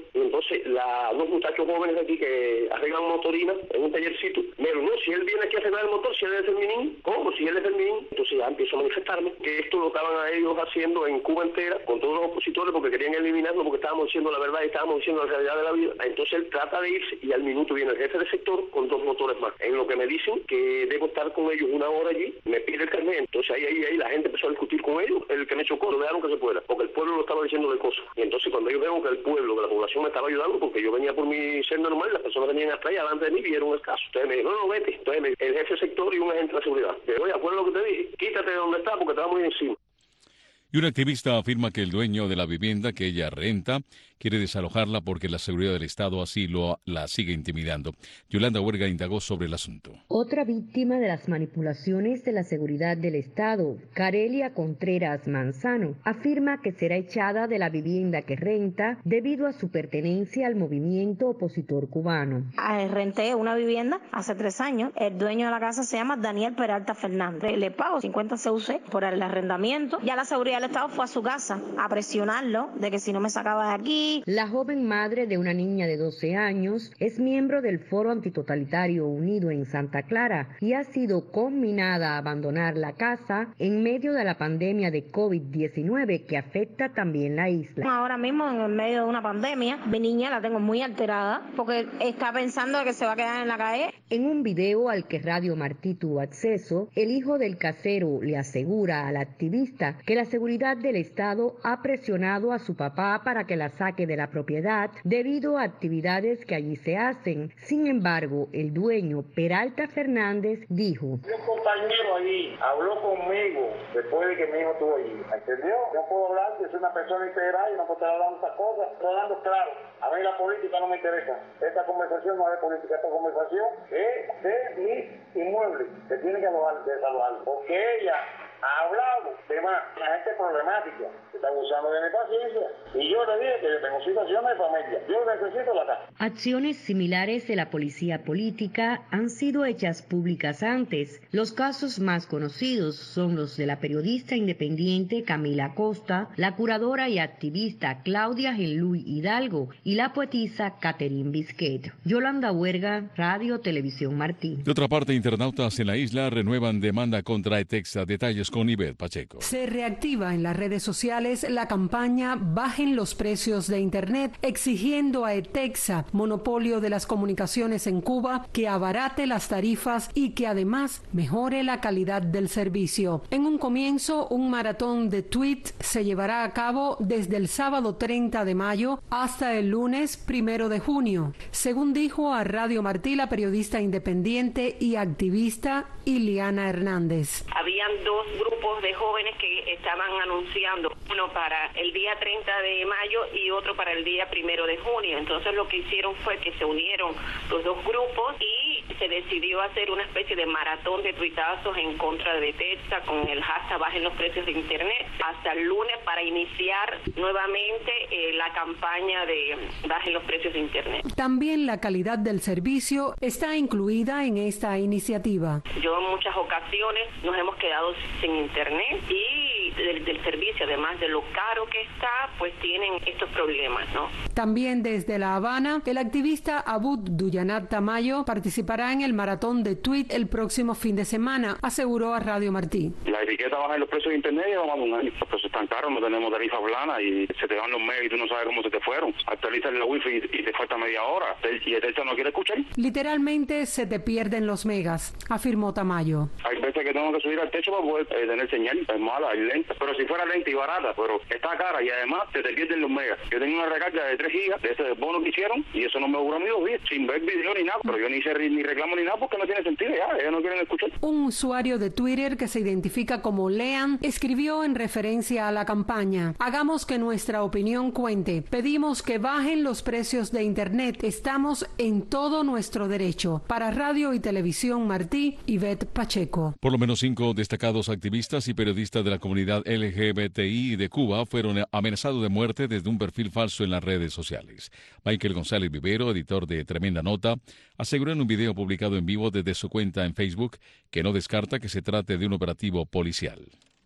y entonces dos muchachos jóvenes de aquí que arreglan motorinas en un tallercito, me dijeron, no, si él viene aquí a arreglar el motor, si él es Fermín, ¿cómo? Si él es Fermín, entonces ya empiezo a manifestarme, que esto lo estaban a ellos haciendo en Cuba entera, con todos los opositores, porque querían eliminarlo, porque estábamos diciendo la verdad y estábamos diciendo la realidad de la vida. Entonces él trata de irse y al minuto viene el jefe del sector con 2 motores más. En lo que me dicen que debo estar con ellos 1 hora allí, me pide el carnet. Entonces ahí la gente empezó a discutir con ellos, el que me chocó, lo dejaron que se fuera, porque el pueblo lo estaba diciendo de cosas. Y entonces cuando ellos vieron que el pueblo, que la población me estaba ayudando, porque yo venía por mi ser normal, las personas venían hasta allá delante de mí y vieron el caso. Entonces me dijeron, no, vete. Entonces el jefe del sector y un agente de la seguridad. Pero oye, acuerdo lo que te dije, quítate de donde estás porque te va muy encima.
Y un activista afirma que el dueño de la vivienda que ella renta quiere desalojarla porque la seguridad del Estado así la sigue intimidando. Yolanda Huerga indagó sobre el asunto.
Otra víctima de las manipulaciones de la seguridad del Estado, Carelia Contreras Manzano, afirma que será echada de la vivienda que renta debido a su pertenencia al movimiento opositor cubano.
Renté una vivienda hace 3 años. El dueño de la casa se llama Daniel Peralta Fernández. Le pago 50 CUC por el arrendamiento. Ya la seguridad del Estado fue a su casa a presionarlo de que si no me sacaba de aquí.
La joven madre de una niña de 12 años es miembro del Foro Antitotalitario Unido en Santa Clara y ha sido conminada a abandonar la casa en medio de la pandemia de COVID-19 que afecta también la isla.
Ahora mismo en el medio de una pandemia, mi niña la tengo muy alterada porque está pensando que se va a quedar en la calle.
En un video al que Radio Martí tuvo acceso, el hijo del casero le asegura a la activista que la seguridad del Estado ha presionado a su papá para que la saque de la propiedad debido a actividades que allí se hacen. Sin embargo, el dueño, Peralta Fernández, dijo:
Un compañero allí habló conmigo después de que mi hijo estuvo allí, ¿entendió? No puedo hablar, yo soy una persona integral y no puedo estar hablando estas cosas. Estoy hablando claro, a mí la política no me interesa. Esta conversación no es de política, esta conversación es de mis inmuebles, que tienen que desalojar, porque ella ha hablado de más, la gente problemática, está abusando de mi paciencia, y yo le dije que yo tengo situaciones de familia, yo necesito la casa.
Acciones similares de la policía política han sido hechas públicas antes. Los casos más conocidos son los de la periodista independiente Camila Costa, la curadora y activista Claudia Genluy Hidalgo y la poetisa Catherine Bisquet. Yolanda Huerga, Radio Televisión Martí.
De otra parte, internautas en la isla renuevan demanda contra ETEXA. Detalles con Ivette Pacheco.
Se reactiva en las redes sociales la campaña Bajen los precios de Internet, exigiendo a ETEXA, monopolio de las comunicaciones en Cuba, que abarate las tarifas y que además mejore la calidad del servicio. En un comienzo, un maratón de tweets se llevará a cabo desde el sábado 30 de mayo hasta el lunes 1 de junio. Según dijo a Radio Martí la periodista independiente y activista Iliana Hernández.
Habían 2 grupos de jóvenes que estaban anunciando, uno para el día 30 de mayo y otro para el día 1 de junio. Entonces lo que hicieron fue que se unieron los 2 grupos y se decidió hacer una especie de maratón de tuitazos en contra de ETEXA con el hashtag Bajen los precios de Internet hasta el lunes para iniciar nuevamente la campaña de Bajen los precios de Internet.
También la calidad del servicio está incluida en esta iniciativa.
Yo en muchas ocasiones nos hemos quedado sin Internet y del servicio, además de lo caro que está, pues tienen estos problemas, ¿no?
También desde La Habana, el activista Abud Duyanat Tamayo participará en el maratón de tweet el próximo fin de semana, aseguró a Radio Martí.
La etiqueta baja en los precios de Internet y vamos a un año. Los precios están caros, no tenemos tarifa plana y se te van los megas y tú no sabes cómo se te fueron. Actualizas la wifi y te falta media hora y el texto no quiere escuchar.
Literalmente se te pierden los megas, afirmó Tamayo.
Hay veces que tengo que subir al techo para poder tener señal, es mala, es lenta, pero si fuera lenta y barata, pero está cara y además se te pierden los megas. Yo tengo una recarga de 3 gigas de ese bono que hicieron y eso no me dura ni 2 días, sin ver video ni nada, pero yo ni hice ni reclamo ni nada porque no tiene sentido ya, ellos no quieren escuchar.
Un usuario de Twitter que se identifica como Lean escribió en referencia a la campaña: hagamos que nuestra opinión cuente, pedimos que bajen los precios de Internet, estamos en todo nuestro derecho. Para Radio y Televisión Martí, Ivette Pacheco.
Por lo menos 5 destacados activistas y periodistas de la comunidad LGBTI de Cuba fueron amenazados de muerte desde un perfil falso en las redes sociales. Michael González Vivero, editor de Tremenda Nota, aseguró en un video publicado en vivo desde su cuenta en Facebook que no descarta que se trate de un operativo policial.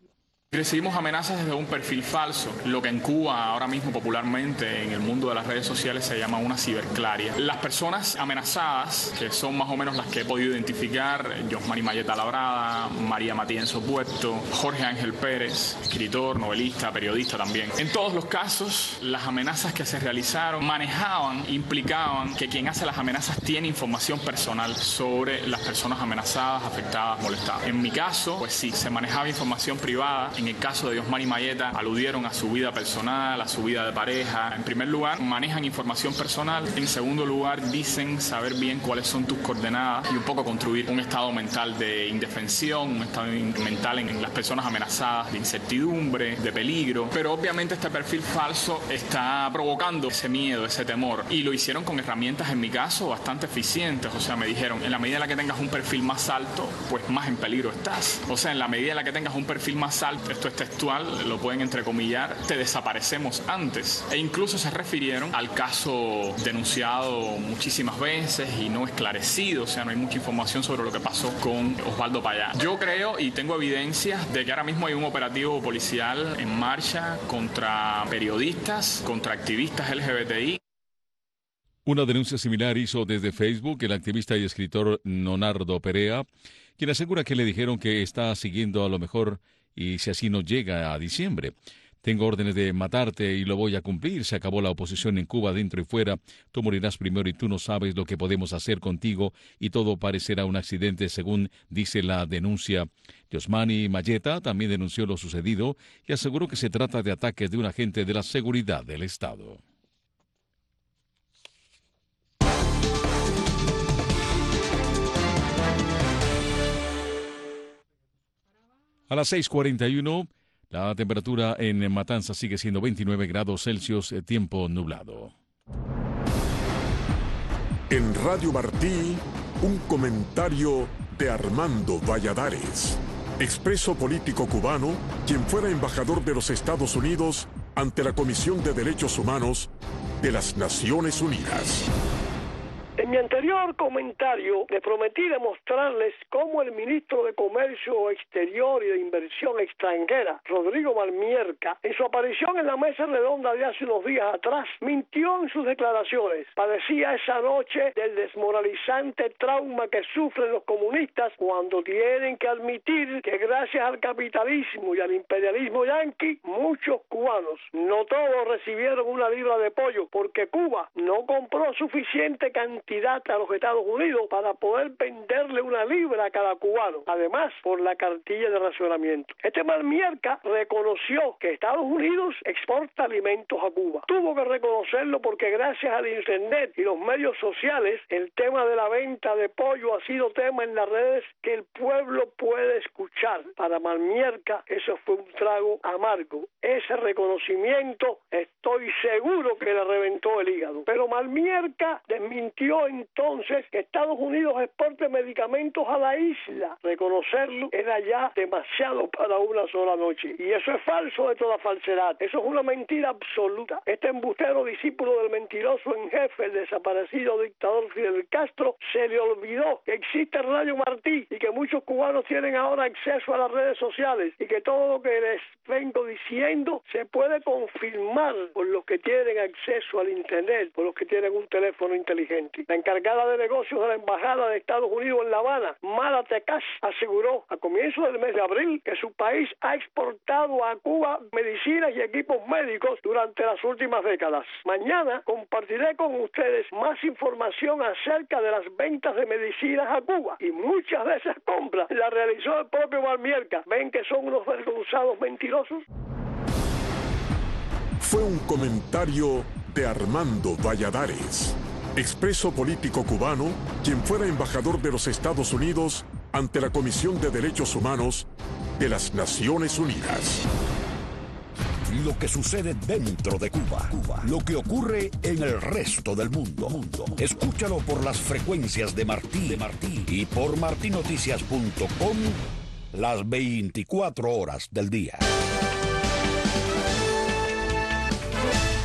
Recibimos amenazas desde un perfil falso, lo que en Cuba ahora mismo popularmente en el mundo de las redes sociales se llama una ciberclaria. Las personas amenazadas, que son más o menos las que he podido identificar, Yosmani Mayeta Labrada, María Matienzo Puerto, Jorge Ángel Pérez, escritor, novelista, periodista también. En todos los casos, las amenazas que se realizaron implicaban que quien hace las amenazas tiene información personal sobre las personas amenazadas, afectadas, molestadas. En mi caso, pues sí, se manejaba información privada. En el caso de Yosmani Mayeta, aludieron a su vida personal, a su vida de pareja. En primer lugar, manejan información personal. En segundo lugar, dicen saber bien cuáles son tus coordenadas y un poco construir un estado mental de indefensión, un estado mental en las personas amenazadas de incertidumbre, de peligro. Pero obviamente este perfil falso está provocando ese miedo, ese temor. Y lo hicieron con herramientas, en mi caso, bastante eficientes. O sea, me dijeron, en la medida en la que tengas un perfil más alto, pues más en peligro estás. O sea, en la medida en la que tengas un perfil más alto, esto es textual, lo pueden entrecomillar, te desaparecemos antes. E incluso se refirieron al caso denunciado muchísimas veces y no esclarecido, o sea, no hay mucha información sobre lo que pasó con Osvaldo Payá. Yo creo y tengo evidencias de que ahora mismo hay un operativo policial en marcha contra periodistas, contra activistas LGBTI.
Una denuncia similar hizo desde Facebook el activista y escritor Nonardo Perea, quien asegura que le dijeron que está siguiendo a lo mejor y si así no llega a diciembre. Tengo órdenes de matarte y lo voy a cumplir. Se acabó la oposición en Cuba dentro y fuera. Tú morirás primero y tú no sabes lo que podemos hacer contigo y todo parecerá un accidente, según dice la denuncia. Yosmani Mayeta también denunció lo sucedido y aseguró que se trata de ataques de un agente de la seguridad del Estado. A las 6:41, la temperatura en Matanzas sigue siendo 29 grados Celsius, tiempo nublado.
En Radio Martí, un comentario de Armando Valladares, expreso político cubano, quien fuera embajador de los Estados Unidos ante la Comisión de Derechos Humanos de las Naciones Unidas.
En mi anterior comentario le prometí demostrarles cómo el ministro de Comercio Exterior y de Inversión Extranjera, Rodrigo Malmierca, en su aparición en la mesa redonda de hace unos días atrás, mintió en sus declaraciones. Padecía esa noche del desmoralizante trauma que sufren los comunistas cuando tienen que admitir que gracias al capitalismo y al imperialismo yanqui, muchos cubanos, no todos, recibieron una libra de pollo porque Cuba no compró suficiente cantidad a los Estados Unidos para poder venderle una libra a cada cubano, además por la cartilla de racionamiento. Este Malmierca reconoció que Estados Unidos exporta alimentos a Cuba. Tuvo que reconocerlo porque gracias al internet y los medios sociales, el tema de la venta de pollo ha sido tema en las redes que el pueblo puede escuchar. Para Malmierca eso fue un trago amargo. Ese reconocimiento estoy seguro que le reventó el hígado. Pero Malmierca desmintió entonces que Estados Unidos exporte medicamentos a la isla. Reconocerlo era ya demasiado para una sola noche. Y eso es falso de toda falsedad. Eso es una mentira absoluta. Este embustero discípulo del mentiroso en jefe, el desaparecido dictador Fidel Castro, se le olvidó que existe Radio Martí y que muchos cubanos tienen ahora acceso a las redes sociales y que todo lo que les vengo diciendo se puede confirmar por los que tienen acceso al internet, por los que tienen un teléfono inteligente. La encargada de negocios de la Embajada de Estados Unidos en La Habana, Mara Tekash, aseguró a comienzos del mes de abril que su país ha exportado a Cuba medicinas y equipos médicos durante las últimas décadas. Mañana compartiré con ustedes más información acerca de las ventas de medicinas a Cuba y muchas de esas compras las realizó el propio Malmierca. ¿Ven que son unos vergonzados mentirosos?
Fue un comentario de Armando Valladares, expreso político cubano, quien fuera embajador de los Estados Unidos ante la Comisión de Derechos Humanos de las Naciones Unidas. Lo que sucede dentro de Cuba. Lo que ocurre en el resto del mundo. Escúchalo por las frecuencias de Martí y por martinoticias.com las 24 horas del día.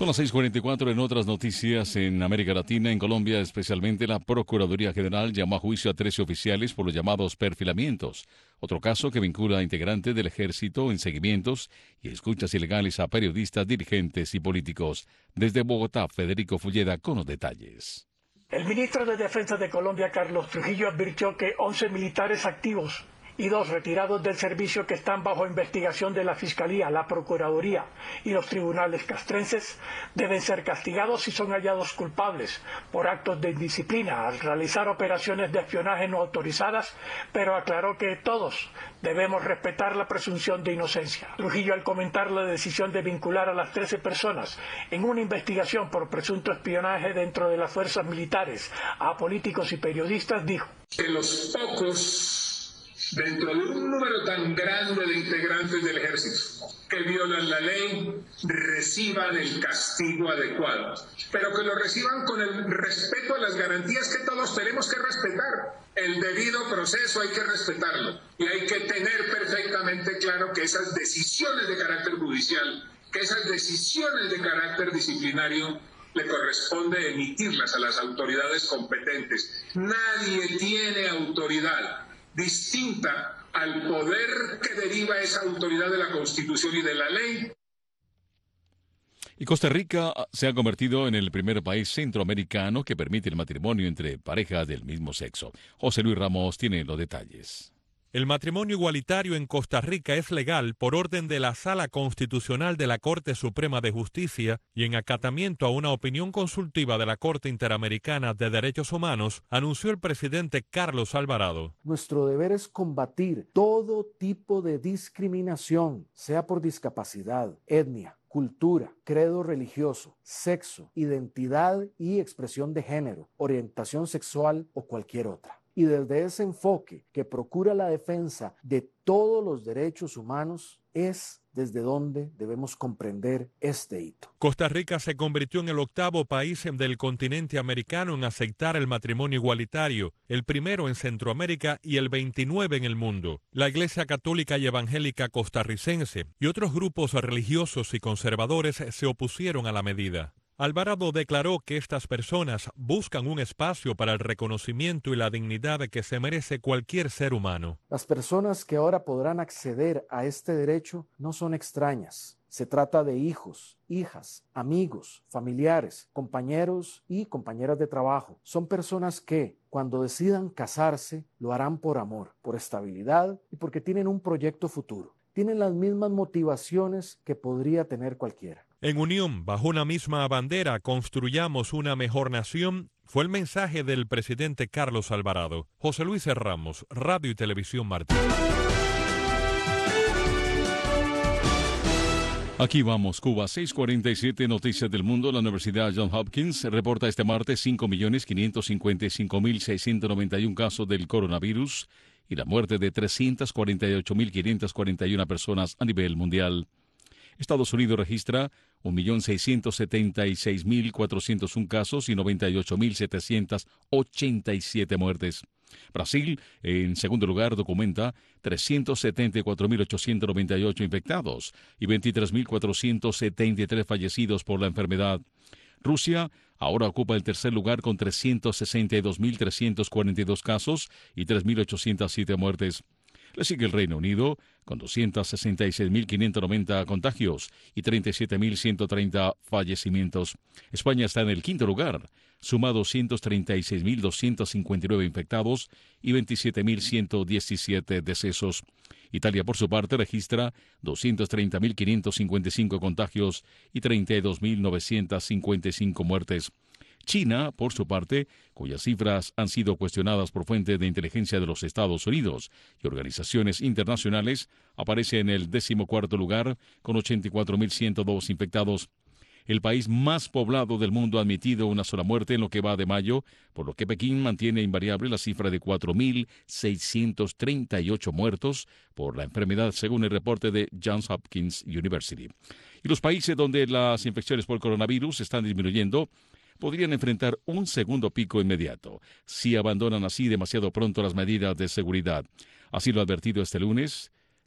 Son las 6:44 en otras noticias en América Latina. En Colombia, especialmente, la Procuraduría General llamó a juicio a 13 oficiales por los llamados perfilamientos. Otro caso que vincula a integrantes del ejército en seguimientos y escuchas ilegales a periodistas, dirigentes y políticos. Desde Bogotá, Federico Fulleda con los detalles.
El ministro de Defensa de Colombia, Carlos Trujillo, advirtió que 11 militares activos y 2 retirados del servicio que están bajo investigación de la Fiscalía, la Procuraduría y los tribunales castrenses deben ser castigados si son hallados culpables por actos de indisciplina al realizar operaciones de espionaje no autorizadas, pero aclaró que todos debemos respetar la presunción de inocencia. Trujillo, al comentar la decisión de vincular a las 13 personas en una investigación por presunto espionaje dentro de las fuerzas militares a políticos y periodistas, dijo:
que los pocos dentro de un número tan grande de integrantes del ejército que violan la ley reciban el castigo adecuado, pero que lo reciban con el respeto a las garantías que todos tenemos que respetar. El debido proceso hay que respetarlo y hay que tener perfectamente claro que esas decisiones de carácter judicial, que esas decisiones de carácter disciplinario le corresponde emitirlas a las autoridades competentes. Nadie tiene autoridad distinta al poder que deriva esa autoridad de la Constitución y de la ley.
Y Costa Rica se ha convertido en el primer país centroamericano que permite el matrimonio entre parejas del mismo sexo. José Luis Ramos tiene los detalles.
El matrimonio igualitario en Costa Rica es legal por orden de la Sala Constitucional de la Corte Suprema de Justicia y en acatamiento a una opinión consultiva de la Corte Interamericana de Derechos Humanos, anunció el presidente Carlos Alvarado.
Nuestro deber es combatir todo tipo de discriminación, sea por discapacidad, etnia, cultura, credo religioso, sexo, identidad y expresión de género, orientación sexual o cualquier otra. Y desde ese enfoque que procura la defensa de todos los derechos humanos es desde donde debemos comprender este hito.
Costa Rica se convirtió en el 8º país del continente americano en aceptar el matrimonio igualitario, el primero en Centroamérica y el 29 en el mundo. La Iglesia Católica y Evangélica Costarricense y otros grupos religiosos y conservadores se opusieron a la medida. Alvarado declaró que estas personas buscan un espacio para el reconocimiento y la dignidad que se merece cualquier ser humano.
Las personas que ahora podrán acceder a este derecho no son extrañas. Se trata de hijos, hijas, amigos, familiares, compañeros y compañeras de trabajo. Son personas que, cuando decidan casarse, lo harán por amor, por estabilidad y porque tienen un proyecto futuro. Tienen las mismas motivaciones que podría tener cualquiera.
En unión, bajo una misma bandera, construyamos una mejor nación, fue el mensaje del presidente Carlos Alvarado. José Luis Ramos, Radio y Televisión Martín.
Aquí vamos, Cuba, 6:47, Noticias del Mundo. La Universidad Johns Hopkins reporta este martes 5.555.691 casos del coronavirus y la muerte de 348.541 personas a nivel mundial. Estados Unidos registra 1.676.401 casos y 98.787 muertes. Brasil, en segundo lugar, documenta 374.898 infectados y 23.473 fallecidos por la enfermedad. Rusia ahora ocupa el tercer lugar con 362.342 casos y 3.807 muertes. Le sigue el Reino Unido con 266.590 contagios y 37.130 fallecimientos. España está en el quinto lugar, suma 236.259 infectados y 27.117 decesos. Italia, por su parte, registra 230.555 contagios y 32.955 muertes. China, por su parte, cuyas cifras han sido cuestionadas por fuentes de inteligencia de los Estados Unidos y organizaciones internacionales, aparece en el 14º lugar con 84.102 infectados. El país más poblado del mundo ha admitido una sola muerte en lo que va de mayo, por lo que Pekín mantiene invariable la cifra de 4.638 muertos por la enfermedad, según el reporte de Johns Hopkins University. Y los países donde las infecciones por coronavirus están disminuyendo podrían enfrentar un segundo pico inmediato si abandonan así demasiado pronto las medidas de seguridad. Así lo ha advertido este lunes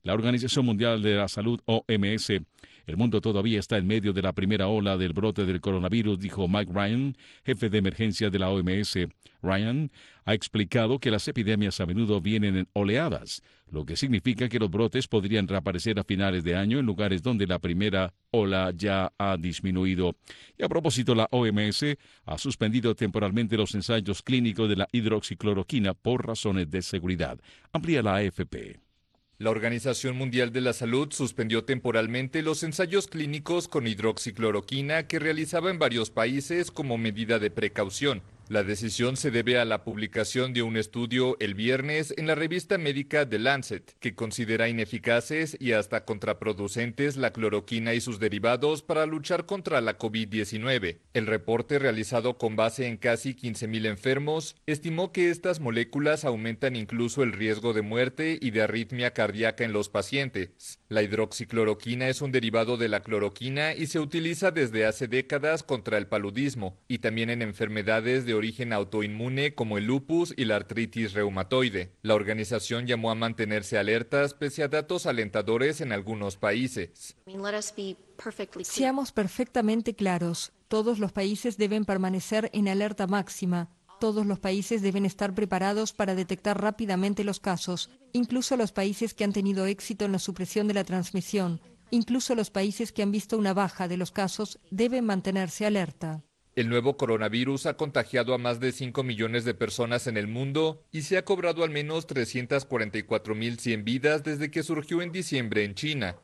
la Organización Mundial de la Salud, OMS. El mundo todavía está en medio de la primera ola del brote del coronavirus, dijo Mike Ryan, jefe de emergencia de la OMS. Ryan ha explicado que las epidemias a menudo vienen en oleadas, lo que significa que los brotes podrían reaparecer a finales de año en lugares donde la primera ola ya ha disminuido. Y a propósito, la OMS ha suspendido temporalmente los ensayos clínicos de la hidroxicloroquina por razones de seguridad. Amplía la AFP.
La Organización Mundial de la Salud suspendió temporalmente los ensayos clínicos con hidroxicloroquina que realizaba en varios países como medida de precaución. La decisión se debe a la publicación de un estudio el viernes en la revista médica The Lancet, que considera ineficaces y hasta contraproducentes la cloroquina y sus derivados para luchar contra la COVID-19. El reporte, realizado con base en casi 15.000 enfermos, estimó que estas moléculas aumentan incluso el riesgo de muerte y de arritmia cardíaca en los pacientes. La hidroxicloroquina es un derivado de la cloroquina y se utiliza desde hace décadas contra el paludismo y también en enfermedades de origen autoinmune como el lupus y la artritis reumatoide. La organización llamó a mantenerse alertas pese a datos alentadores en algunos países.
Seamos perfectamente claros. Todos los países deben permanecer en alerta máxima. Todos los países deben estar preparados para detectar rápidamente los casos, incluso los países que han tenido éxito en la supresión de la transmisión. Incluso los países que han visto una baja de los casos deben mantenerse alerta.
El nuevo coronavirus ha contagiado a más de 5 millones de personas en el mundo y se ha cobrado al menos 344.100 vidas desde que surgió en diciembre en China.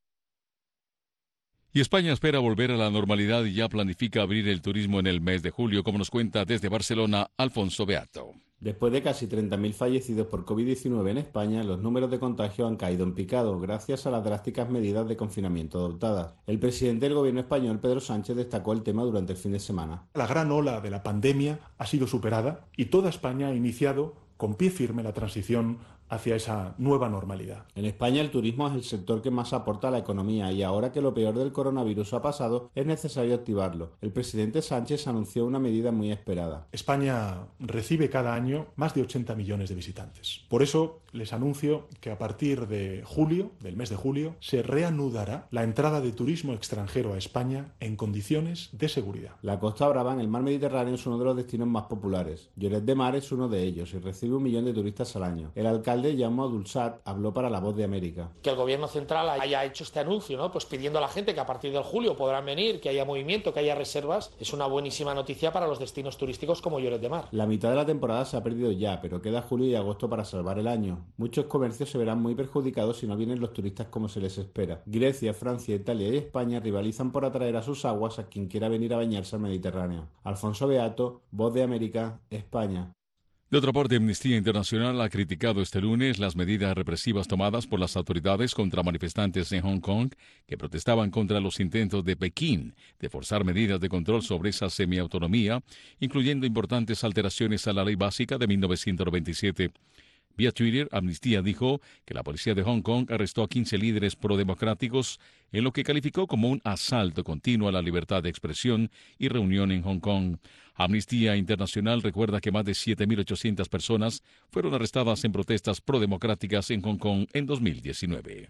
Y España espera volver a la normalidad y ya planifica abrir el turismo en el mes de julio, como nos cuenta desde Barcelona Alfonso Beato.
Después de casi 30.000 fallecidos por COVID-19 en España, los números de contagio han caído en picado gracias a las drásticas medidas de confinamiento adoptadas. El presidente del gobierno español, Pedro Sánchez, destacó el tema durante el fin de semana.
La gran ola de la pandemia ha sido superada y toda España ha iniciado con pie firme la transición hacia esa nueva normalidad.
En España el turismo es el sector que más aporta a la economía y ahora que lo peor del coronavirus ha pasado, es necesario activarlo. El presidente Sánchez anunció una medida muy esperada.
España recibe cada año más de 80 millones de visitantes. Por eso les anuncio que a partir de julio, del mes de julio, se reanudará la entrada de turismo extranjero a España en condiciones de seguridad.
La Costa Brava en el mar Mediterráneo es uno de los destinos más populares. Lloret de Mar es uno de ellos y recibe 1 millón de turistas al año. El alcalde Jaume Dulsat habló para La Voz de América.
Que el gobierno central haya hecho este anuncio, ¿no? Pues pidiendo a la gente que a partir del julio podrán venir, que haya movimiento, que haya reservas, es una buenísima noticia para los destinos turísticos como Lloret de Mar.
La mitad de la temporada se ha perdido ya, pero queda julio y agosto para salvar el año. Muchos comercios se verán muy perjudicados si no vienen los turistas como se les espera. Grecia, Francia, Italia y España rivalizan por atraer a sus aguas a quien quiera venir a bañarse al Mediterráneo. Alfonso Beato, Voz de América, España.
De otra parte, Amnistía Internacional ha criticado este lunes las medidas represivas tomadas por las autoridades contra manifestantes en Hong Kong que protestaban contra los intentos de Pekín de forzar medidas de control sobre esa semiautonomía, incluyendo importantes alteraciones a la ley básica de 1997. Vía Twitter, Amnistía dijo que la policía de Hong Kong arrestó a 15 líderes prodemocráticos en lo que calificó como un asalto continuo a la libertad de expresión y reunión en Hong Kong. Amnistía Internacional recuerda que más de 7.800 personas fueron arrestadas en protestas prodemocráticas en Hong Kong en 2019.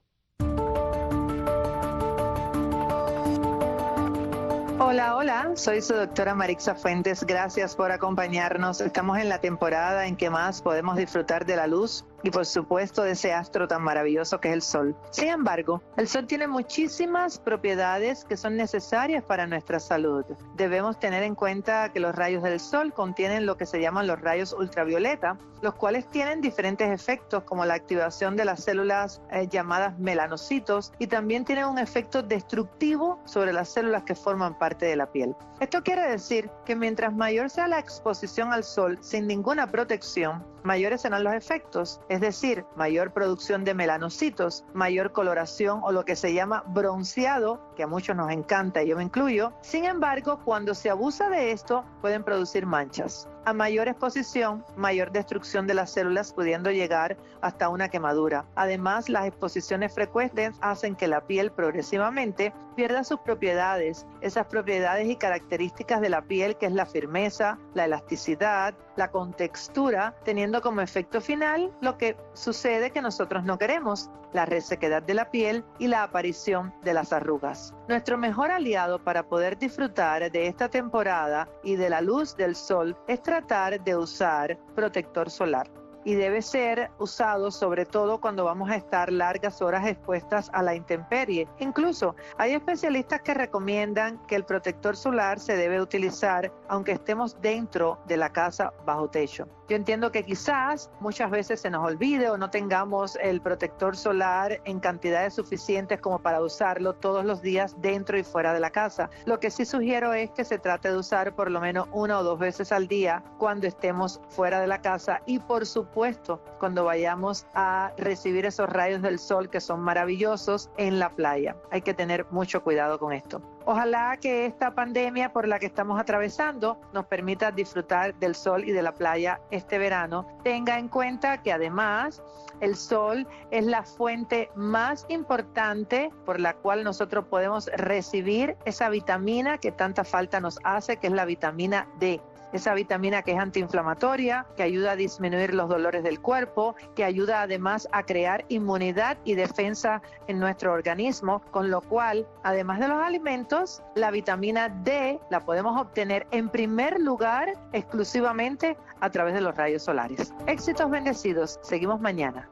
Hola, soy su doctora Marixa Fuentes. Gracias por acompañarnos. Estamos en la temporada en que más podemos disfrutar de la luz y por supuesto de ese astro tan maravilloso que es el Sol. Sin embargo, el Sol tiene muchísimas propiedades que son necesarias para nuestra salud. Debemos tener en cuenta que los rayos del Sol contienen lo que se llaman los rayos ultravioleta, los cuales tienen diferentes efectos como la activación de las células llamadas melanocitos y también tienen un efecto destructivo sobre las células que forman parte de la piel. Esto quiere decir que mientras mayor sea la exposición al Sol sin ninguna protección, mayores serán los efectos, es decir, mayor producción de melanocitos, mayor coloración o lo que se llama bronceado, que a muchos nos encanta y yo me incluyo. Sin embargo, cuando se abusa de esto, pueden producir manchas. A mayor exposición, mayor destrucción de las células, pudiendo llegar hasta una quemadura. Además, las exposiciones frecuentes hacen que la piel progresivamente pierda sus propiedades, esas propiedades y características de la piel, que es la firmeza, la elasticidad, la contextura, teniendo como efecto final lo que sucede que nosotros no queremos, la resequedad de la piel y la aparición de las arrugas. Nuestro mejor aliado para poder disfrutar de esta temporada y de la luz del sol es tratar de usar protector solar. Y debe ser usado sobre todo cuando vamos a estar largas horas expuestas a la intemperie. Incluso hay especialistas que recomiendan que el protector solar se debe utilizar aunque estemos dentro de la casa bajo techo. Yo entiendo que quizás muchas veces se nos olvide o no tengamos el protector solar en cantidades suficientes como para usarlo todos los días dentro y fuera de la casa. Lo que sí sugiero es que se trate de usar por lo menos 1 o 2 veces al día cuando estemos fuera de la casa y por supuesto cuando vayamos a recibir esos rayos del sol que son maravillosos en la playa. Hay que tener mucho cuidado con esto. Ojalá que esta pandemia por la que estamos atravesando nos permita disfrutar del sol y de la playa este verano. Tenga en cuenta que además el sol es la fuente más importante por la cual nosotros podemos recibir esa vitamina que tanta falta nos hace, que es la vitamina D. Esa vitamina que es antiinflamatoria, que ayuda a disminuir los dolores del cuerpo, que ayuda además a crear inmunidad y defensa en nuestro organismo, con lo cual, además de los alimentos, la vitamina D la podemos obtener en primer lugar exclusivamente a través de los rayos solares. Éxitos bendecidos. Seguimos mañana.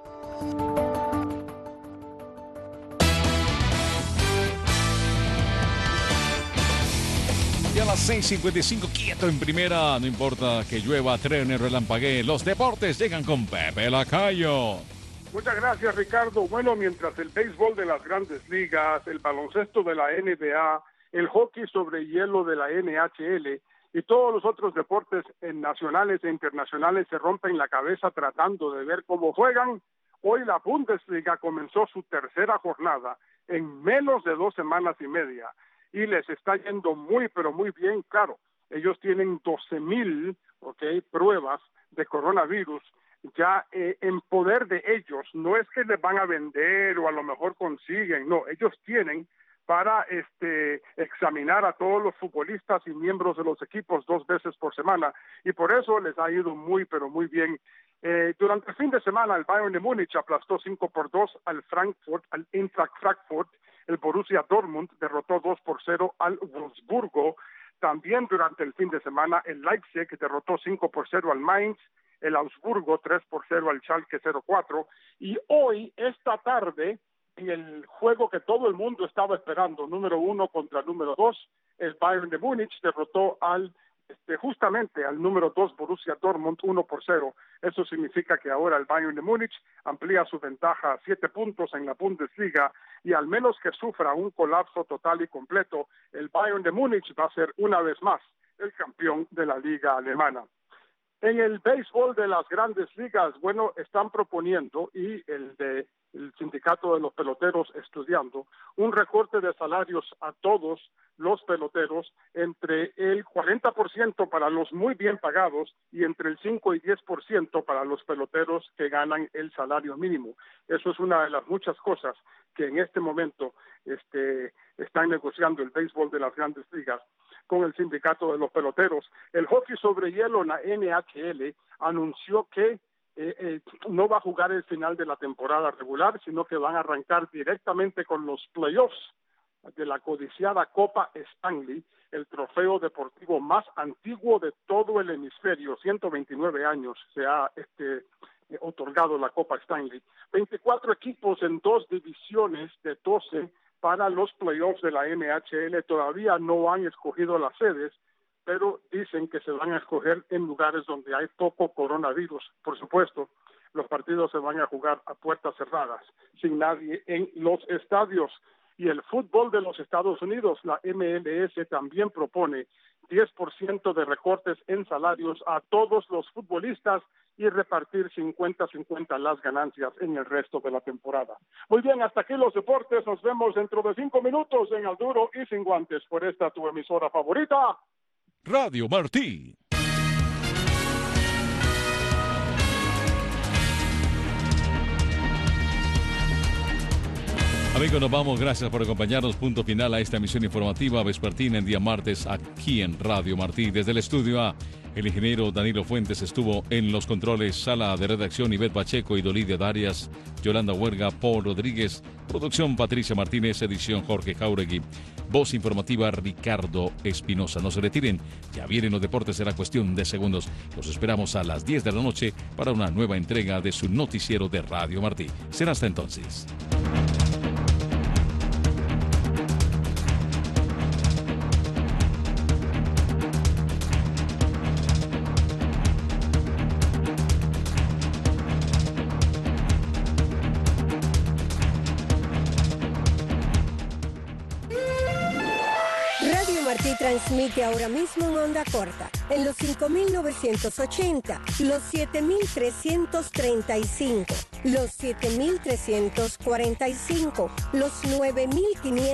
Y a las 6:55, quieto en primera, no importa que llueva, truene, relampaguee, los deportes llegan con Pepe Lacayo.
Muchas gracias, Ricardo. Bueno, mientras el béisbol de las grandes ligas, el baloncesto de la NBA, el hockey sobre hielo de la NHL y todos los otros deportes nacionales e internacionales se rompen la cabeza tratando de ver cómo juegan, hoy la Bundesliga comenzó su tercera jornada en menos de 2 semanas y media. Y les está yendo muy, pero muy bien. Claro, ellos tienen 12,000 pruebas de coronavirus ya en poder de ellos. No es que les van a vender o a lo mejor consiguen, no, ellos tienen para examinar a todos los futbolistas y miembros de los equipos 2 veces por semana, y por eso les ha ido muy, pero muy bien. Durante el fin de semana, el Bayern de Múnich aplastó 5-2 al Eintracht Frankfurt. El Borussia Dortmund derrotó 2-0 al Wolfsburgo. También durante el fin de semana, el Leipzig derrotó 5-0 al Mainz, el Augsburgo 3-0 al Schalke 04. Y hoy, esta tarde, en el juego que todo el mundo estaba esperando, número 1 contra número 2, el Bayern de Múnich derrotó justamente al número 2 Borussia Dortmund 1-0. Eso significa que ahora el Bayern de Múnich amplía su ventaja a 7 puntos en la Bundesliga, y al menos que sufra un colapso total y completo, el Bayern de Múnich va a ser una vez más el campeón de la liga alemana. En el béisbol de las grandes ligas, bueno, están proponiendo, y el sindicato de los peloteros estudiando, un recorte de salarios a todos los peloteros entre el 40% para los muy bien pagados y entre el 5 y 10% para los peloteros que ganan el salario mínimo. Eso es una de las muchas cosas que en este momento están negociando el béisbol de las grandes ligas con el sindicato de los peloteros. El hockey sobre hielo en la NHL anunció que no va a jugar el final de la temporada regular, sino que van a arrancar directamente con los playoffs de la codiciada Copa Stanley, el trofeo deportivo más antiguo de todo el hemisferio. 129 años se ha otorgado la Copa Stanley. 24 equipos en 2 divisiones de 12 para los playoffs de la NHL. Todavía no han escogido las sedes, pero dicen que se van a escoger en lugares donde hay poco coronavirus. Por supuesto, los partidos se van a jugar a puertas cerradas, sin nadie en los estadios. Y el fútbol de los Estados Unidos, la MLS, también propone 10% de recortes en salarios a todos los futbolistas y repartir 50-50 las ganancias en el resto de la temporada. Muy bien, hasta aquí los deportes. Nos vemos dentro de 5 minutos en Al Duro y Sin Guantes por esta tu emisora favorita,
Radio Martí. Amigos, nos vamos. Gracias por acompañarnos. Punto final a esta emisión informativa vespertina en día martes aquí en Radio Martí. Desde el estudio A, el ingeniero Danilo Fuentes estuvo en los controles. Sala de redacción, Ivette Pacheco y Dolidia Darias, Yolanda Huerga, Paul Rodríguez. Producción, Patricia Martínez. Edición, Jorge Jauregui. Voz informativa, Ricardo Espinosa. No se retiren. Ya vienen los deportes. Será cuestión de segundos. Los esperamos a las 10 de la noche para una nueva entrega de su noticiero de Radio Martí. Será hasta entonces.
Transmite ahora mismo en onda corta, en los 5.980, los 7.335, los 7.345, los 9.500.